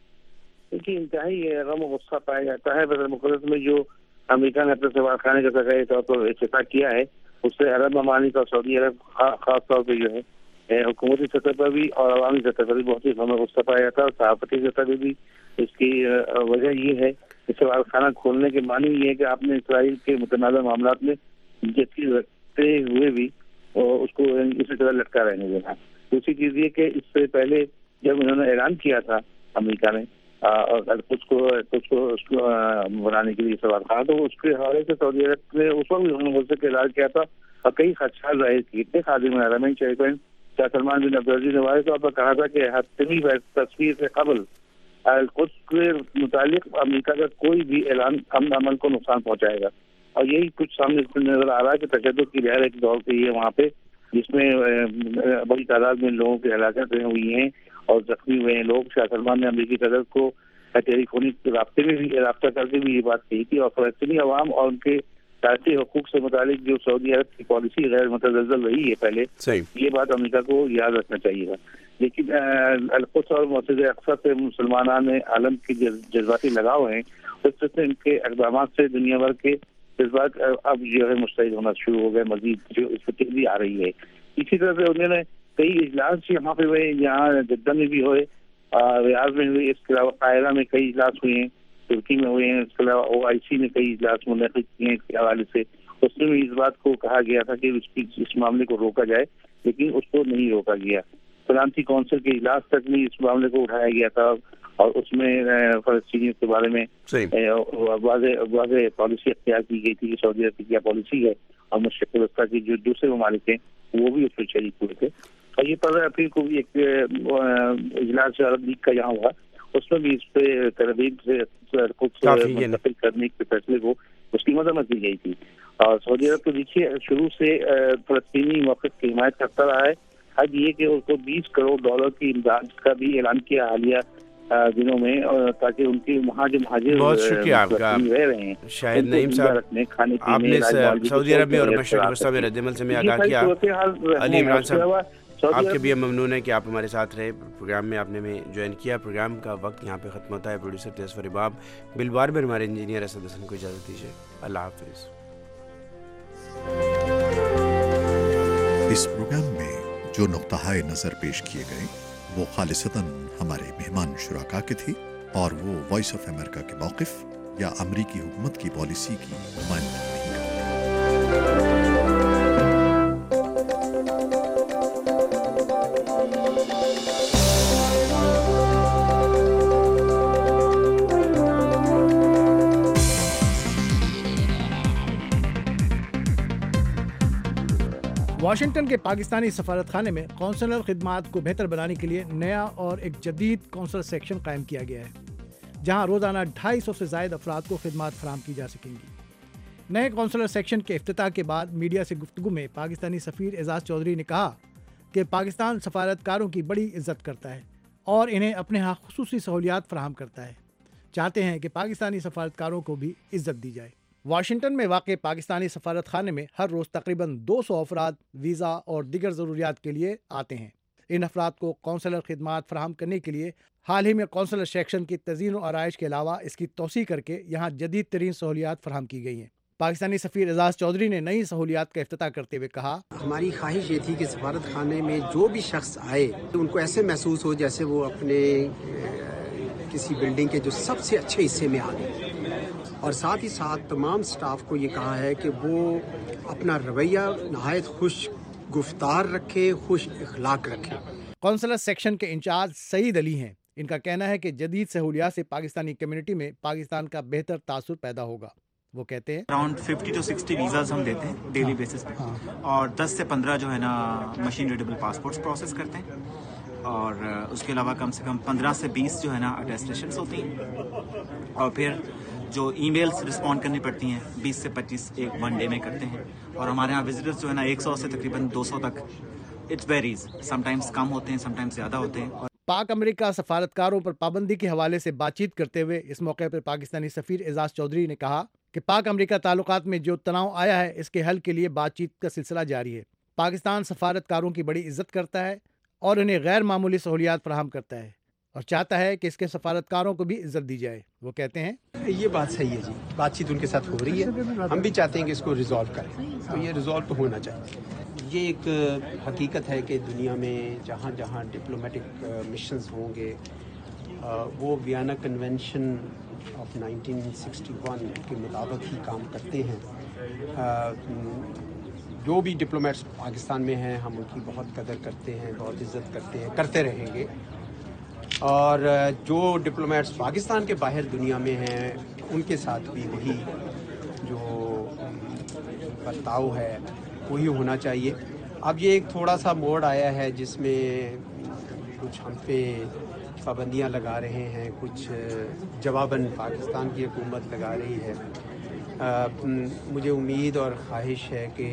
دیکھیے انتہائی غم و غصہ پایا جاتا ہے. بیت المقدس میں جو امریکہ نے اپنے سفارتخانے کا سرکاری طور پر افتتاح کیا ہے, اس سے عرب ممالک اور سعودی عرب خاص طور پہ جو ہے حکومتی سطح پر بھی اور عوامی سطح پر بھی بہت ہی غم و غصہ پایا جاتا ہے, اور صحافتی سطح پہ بھی. اس کی وجہ یہ ہے کہ سفارتخانہ کھولنے کے معنی یہ ہے کہ آپ نے اسرائیل کے متنازع معاملات میں دلچسپی رکھتے ہوئے بھی اس کو اسی طرح لٹکا رہنے دینا. دوسری چیز یہ کہ اس سے پہلے جب انہوں نے اعلان کیا تھا امریکہ نے کچھ کو بنانے کے لیے سفارتخانہ, تو اس کے حوالے سے سعودی عرب نے اس وقت بھی انہوں نے غصے کا اظہار کیا تھا اور کئی خدشات ظاہر کیے تھے. خادم الحرمین شریفین شاہ سلمان بن عبدالعزیز نے واضح طور پر کہا تھا کہ حتمی تصویر سے قبل القدس کے متعلق امریکہ کا کوئی بھی اعلان امن عمل کو نقصان پہنچائے گا, اور یہی کچھ سامنے نظر آ رہا ہے کہ تشدد کی لہر ایک دور پہ ہے وہاں پہ, جس میں بڑی تعداد میں لوگوں کی ہلاکتیں ہوئی ہیں اور زخمی ہوئے ہیں لوگ. شاہ سلمان نے امریکی صدر کو ٹیلی فونک رابطہ کر کے بھی یہ بات کہی تھی, اور فلسطینی عوام اور ان کے سیاسی حقوق سے متعلق جو سعودی عرب کی پالیسی غیر متزلزل رہی ہے پہلے, یہ بات امریکہ کو یاد رکھنا چاہیے گا. لیکن القدس اور مسجد اقصی سے مسلمانان عالم کی جذباتی لگاؤ ہیں, اس سے ان کے اقدامات سے دنیا بھر کے جذبات اب جو ہے مستعد ہونا شروع ہو گئے, مزید جو اس پہ تیزی آ رہی ہے. اسی طرح سے انہوں نے کئی اجلاس یہاں پہ ہوئے, یہاں جدہ میں بھی ہوئے, ریاض میں ہوئے, اس کے علاوہ قاہرہ میں کئی اجلاس ہوئے ہیں, ترکی میں ہوئے ہیں, اس کے علاوہ OIC نے کئی اجلاس منعقد کیے ہیں اس کے حوالے سے. اس میں بھی اس بات کو کہا گیا تھا کہ اس معاملے کو روکا جائے, لیکن اس کو نہیں روکا گیا. سلامتی کونسل کے اجلاس تک بھی اس معاملے کو اٹھایا گیا تھا, اور اس میں فلسطینیوں کے بارے میں واضح پالیسی اختیار کی گئی تھی کہ سعودی عرب کی کیا پالیسی ہے, اور مشرق وسطیٰ کی جو دوسرے ممالک ہیں وہ بھی اس میں شریک ہوئے تھے. اور یہ 15 اپریل کو بھی ایک اجلاس عرب لیگ کا یہاں ہوا, اس میں بھی اس پہ ترغیب سے منتقل کرنے کے فیصلے کو اس کی مذمت کی گئی تھی. اور سعودی عرب تو دیکھیے شروع سے فلسطینی موقف کی حمایت کرتا رہا ہے. حد یہ کہ اس کو $20 کروڑ کی امداد کا بھی اعلان کیا حالیہ دنوں میں، تاکہ ان کی وہاں جو مہاجر بہت شکریہ آپ کا رہ رہے ہیں شاہد نعیم صاحب، آپ نے سعودی عرب میں اور مشرق وسطیٰ میں رد عمل سے میں آگاہ کیا. علی عمران صاحب آپ کے بھی ہم ممنون ہیں کہ آپ ہمارے ساتھ رہے، پروگرام میں آپ نے ہمیں جوائن کیا. پروگرام کا وقت یہاں پہ ختم ہوتا ہے. پروڈیوسر تیسفر اباب، بالبار میں ہمارے انجینئر اسد حسن کو اجازت دیجیے. اللہ حافظ. اس پروگرام میں جو نقطۂ نظر پیش کیے گئے وہ خالصتاً ہمارے مہمان شرکاء کے تھے اور وہ وائس آف امریکہ کے موقف یا امریکی حکومت کی پالیسی کی نمائندگی نہیں کرتے. واشنگٹن کے پاکستانی سفارت خانے میں قونصلر خدمات کو بہتر بنانے کے لیے نیا اور ایک جدید قونصلر سیکشن قائم کیا گیا ہے، جہاں روزانہ 250 سے زائد افراد کو خدمات فراہم کی جا سکیں گی. نئے قونصلر سیکشن کے افتتاح کے بعد میڈیا سے گفتگو میں پاکستانی سفیر اعزاز چودھری نے کہا کہ پاکستان سفارتکاروں کی بڑی عزت کرتا ہے اور انہیں اپنے ہاں خصوصی سہولیات فراہم کرتا ہے. چاہتے ہیں کہ پاکستانی سفارتکاروں کو بھی عزت دی جائے. واشنگٹن میں واقع پاکستانی سفارت خانے میں ہر روز تقریباً 200 افراد ویزا اور دیگر ضروریات کے لیے آتے ہیں. ان افراد کو قونصلر خدمات فراہم کرنے کے لیے حال ہی میں قونصلر سیکشن کی تزئین و آرائش کے علاوہ اس کی توسیع کر کے یہاں جدید ترین سہولیات فراہم کی گئی ہیں. پاکستانی سفیر اعزاز چودھری نے نئی سہولیات کا افتتاح کرتے ہوئے کہا، ہماری خواہش یہ تھی کہ سفارت خانے میں جو بھی شخص آئے ان کو ایسے محسوس ہو جیسے وہ اپنے کسی بلڈنگ کے جو سب سے اچھے حصے میں آ گئے، اور ساتھ ہی ساتھ تمام سٹاف کو یہ کہا ہے کہ وہ اپنا رویہ نہایت خوش گفتار رکھے، خوش اخلاق رکھے. قونصلر سیکشن کے انچارج سعید علی ہیں. ان کا کہنا ہے کہ جدید سہولیات سے پاکستانی کمیونٹی میں پاکستان کا بہتر تاثر پیدا ہوگا. وہ کہتے ہیں اراؤنڈ 50 to 60 ویزاز ہم دیتے ہیں ڈیلی بیسس پہ، اور 10 سے 15 جو ہے نا مشین ریڈیبل پاسپورٹس پروسیس کرتے ہیں، اور اس کے علاوہ کم سے کم 15 سے 20 جو ہے نا اٹیسٹیشنس ہوتی ہیں، اور پھر جو ای میلس رسپونڈ کرنی پڑتی ہیں 20 سے 25 ایک ون ڈے میں کرتے ہیں. اور ہمارے یہاں وزٹرز جو ہے نا 100 سے تقریباً 200 تک، اٹس ویریز، سم ٹائمز کم ہوتے ہیں، سم ٹائمز زیادہ ہوتے ہیں. پاک امریکہ سفارتکاروں پر پابندی کے حوالے سے بات چیت کرتے ہوئے اس موقع پر پاکستانی سفیر اعزاز چودھری نے کہا کہ پاک امریکہ تعلقات میں جو تناؤ آیا ہے اس کے حل کے لیے بات چیت کا سلسلہ جاری ہے. پاکستان سفارتکاروں کی بڑی عزت کرتا ہے اور انہیں غیر معمولی سہولیات فراہم کرتا ہے اور چاہتا ہے کہ اس کے سفارتکاروں کو بھی عزت دی جائے. وہ کہتے ہیں یہ بات صحیح ہے جی، بات چیت ان کے ساتھ ہو رہی ہے، ہم بھی چاہتے ہیں کہ اس کو ریزالو کریں، تو یہ ریزالو تو ہونا چاہیے. یہ ایک حقیقت ہے کہ دنیا میں جہاں جہاں ڈپلومیٹک مشنز ہوں گے وہ ویانا کنونشن آف 1961 کے مطابق ہی کام کرتے ہیں. جو بھی ڈپلومیٹس پاکستان میں ہیں ہم ان کی بہت قدر کرتے ہیں، بہت عزت کرتے ہیں، کرتے رہیں گے. اور جو ڈپلومیٹس پاکستان کے باہر دنیا میں ہیں ان کے ساتھ بھی وہی جو برتاؤ ہے وہی ہونا چاہیے. اب یہ ایک تھوڑا سا موڑ آیا ہے جس میں کچھ ہم پہ پابندیاں لگا رہے ہیں، کچھ جواباً پاکستان کی حکومت لگا رہی ہے. مجھے امید اور خواہش ہے کہ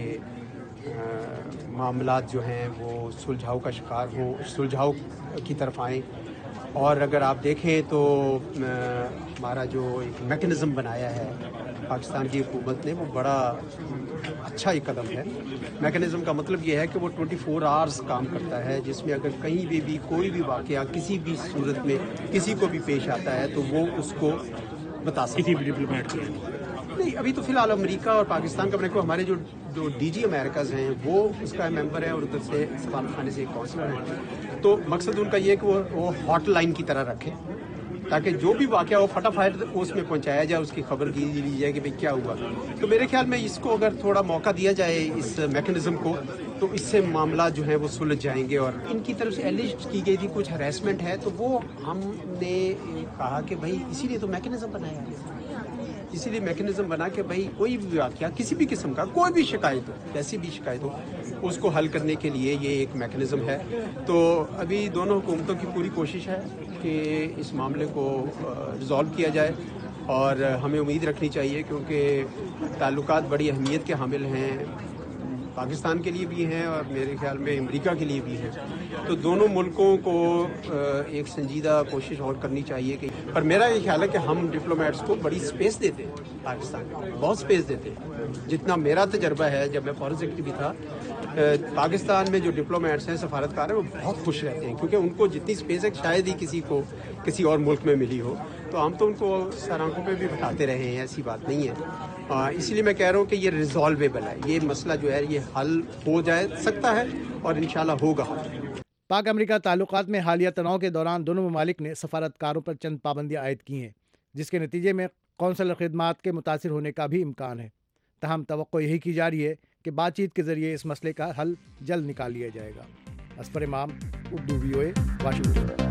معاملات جو ہیں وہ سلجھاؤ کا شکار ہوں، سلجھاؤ کی طرف آئیں. اور اگر آپ دیکھیں تو ہمارا جو ایک میکنزم بنایا ہے پاکستان کی حکومت نے وہ بڑا اچھا ایک قدم ہے. میکنزم کا مطلب یہ ہے کہ وہ 24 آورز کام کرتا ہے، جس میں اگر کہیں بھی کوئی بھی واقعہ کسی بھی صورت میں کسی کو بھی پیش آتا ہے تو وہ اس کو بتا سکتے ہیں. نہیں، ابھی تو فی الحال امریکہ اور پاکستان کا بنے کو ہمارے جو ڈی جی امریکاز ہیں وہ اس کا ممبر ہے اور ادھر سے سفارت خانے سے ایک کونسلر ہیں. تو مقصد ان کا یہ ہے کہ وہ ہاٹ لائن کی طرح رکھیں تاکہ جو بھی واقعہ ہو فٹافٹ اس میں پہنچایا جائے، اس کی خبر لی جائے کہ بھئی کیا ہوا. تو میرے خیال میں اس کو اگر تھوڑا موقع دیا جائے اس میکنزم کو تو اس سے معاملات جو ہیں وہ سلجھ جائیں گے. اور ان کی طرف سے ایلیج کی گئی تھی کچھ ہراسمنٹ ہے تو وہ ہم نے کہا کہ بھائی اسی لیے تو میکنزم بنایا ہے، اسی لیے میکنزم بنا کہ بھائی کوئی بھی واقعہ کسی بھی قسم کا کوئی بھی شکایت ہو، کیسی بھی شکایت ہو، اس کو حل کرنے کے لیے یہ ایک میکنزم ہے. تو ابھی دونوں حکومتوں کی پوری کوشش ہے کہ اس معاملے کو ریزالو کیا جائے اور ہمیں امید رکھنی چاہیے کیونکہ تعلقات بڑی اہمیت کے حامل ہیں، پاکستان کے لیے بھی ہیں اور میرے خیال میں امریکہ کے لیے بھی ہیں. تو دونوں ملکوں کو ایک سنجیدہ کوشش اور کرنی چاہیے کہ پر میرا یہ خیال ہے کہ ہم ڈپلومیٹس کو بڑی سپیس دیتے ہیں پاکستان میں، بہت سپیس دیتے ہیں. جتنا میرا تجربہ ہے جب میں فارن سیکرٹری بھی تھا، پاکستان میں جو ڈپلومیٹس ہیں، سفارتکار ہیں، وہ بہت خوش رہتے ہیں کیونکہ ان کو جتنی سپیس ہے شاید ہی کسی کو کسی اور ملک میں ملی ہو. تو ہم تو ان کو سر آنکھوں پہ بھی بٹھاتے رہے ہیں، ایسی بات نہیں ہے. اس لیے میں کہہ رہا ہوں کہ یہ ریزالویبل ہے، یہ مسئلہ جو ہے یہ حل ہو جائے سکتا ہے اور انشاءاللہ ہوگا. پاک امریکہ تعلقات میں حالیہ تناؤ کے دوران دونوں ممالک نے سفارتکاروں پر چند پابندیاں عائد کی ہیں، جس کے نتیجے میں قونصلر خدمات کے متاثر ہونے کا بھی امکان ہے. تاہم توقع یہی کی جا رہی ہے کہ بات چیت کے ذریعے اس مسئلے کا حل جلد نکال لیا جائے گا. اصفر امام، اردو VOA، واشنگٹن.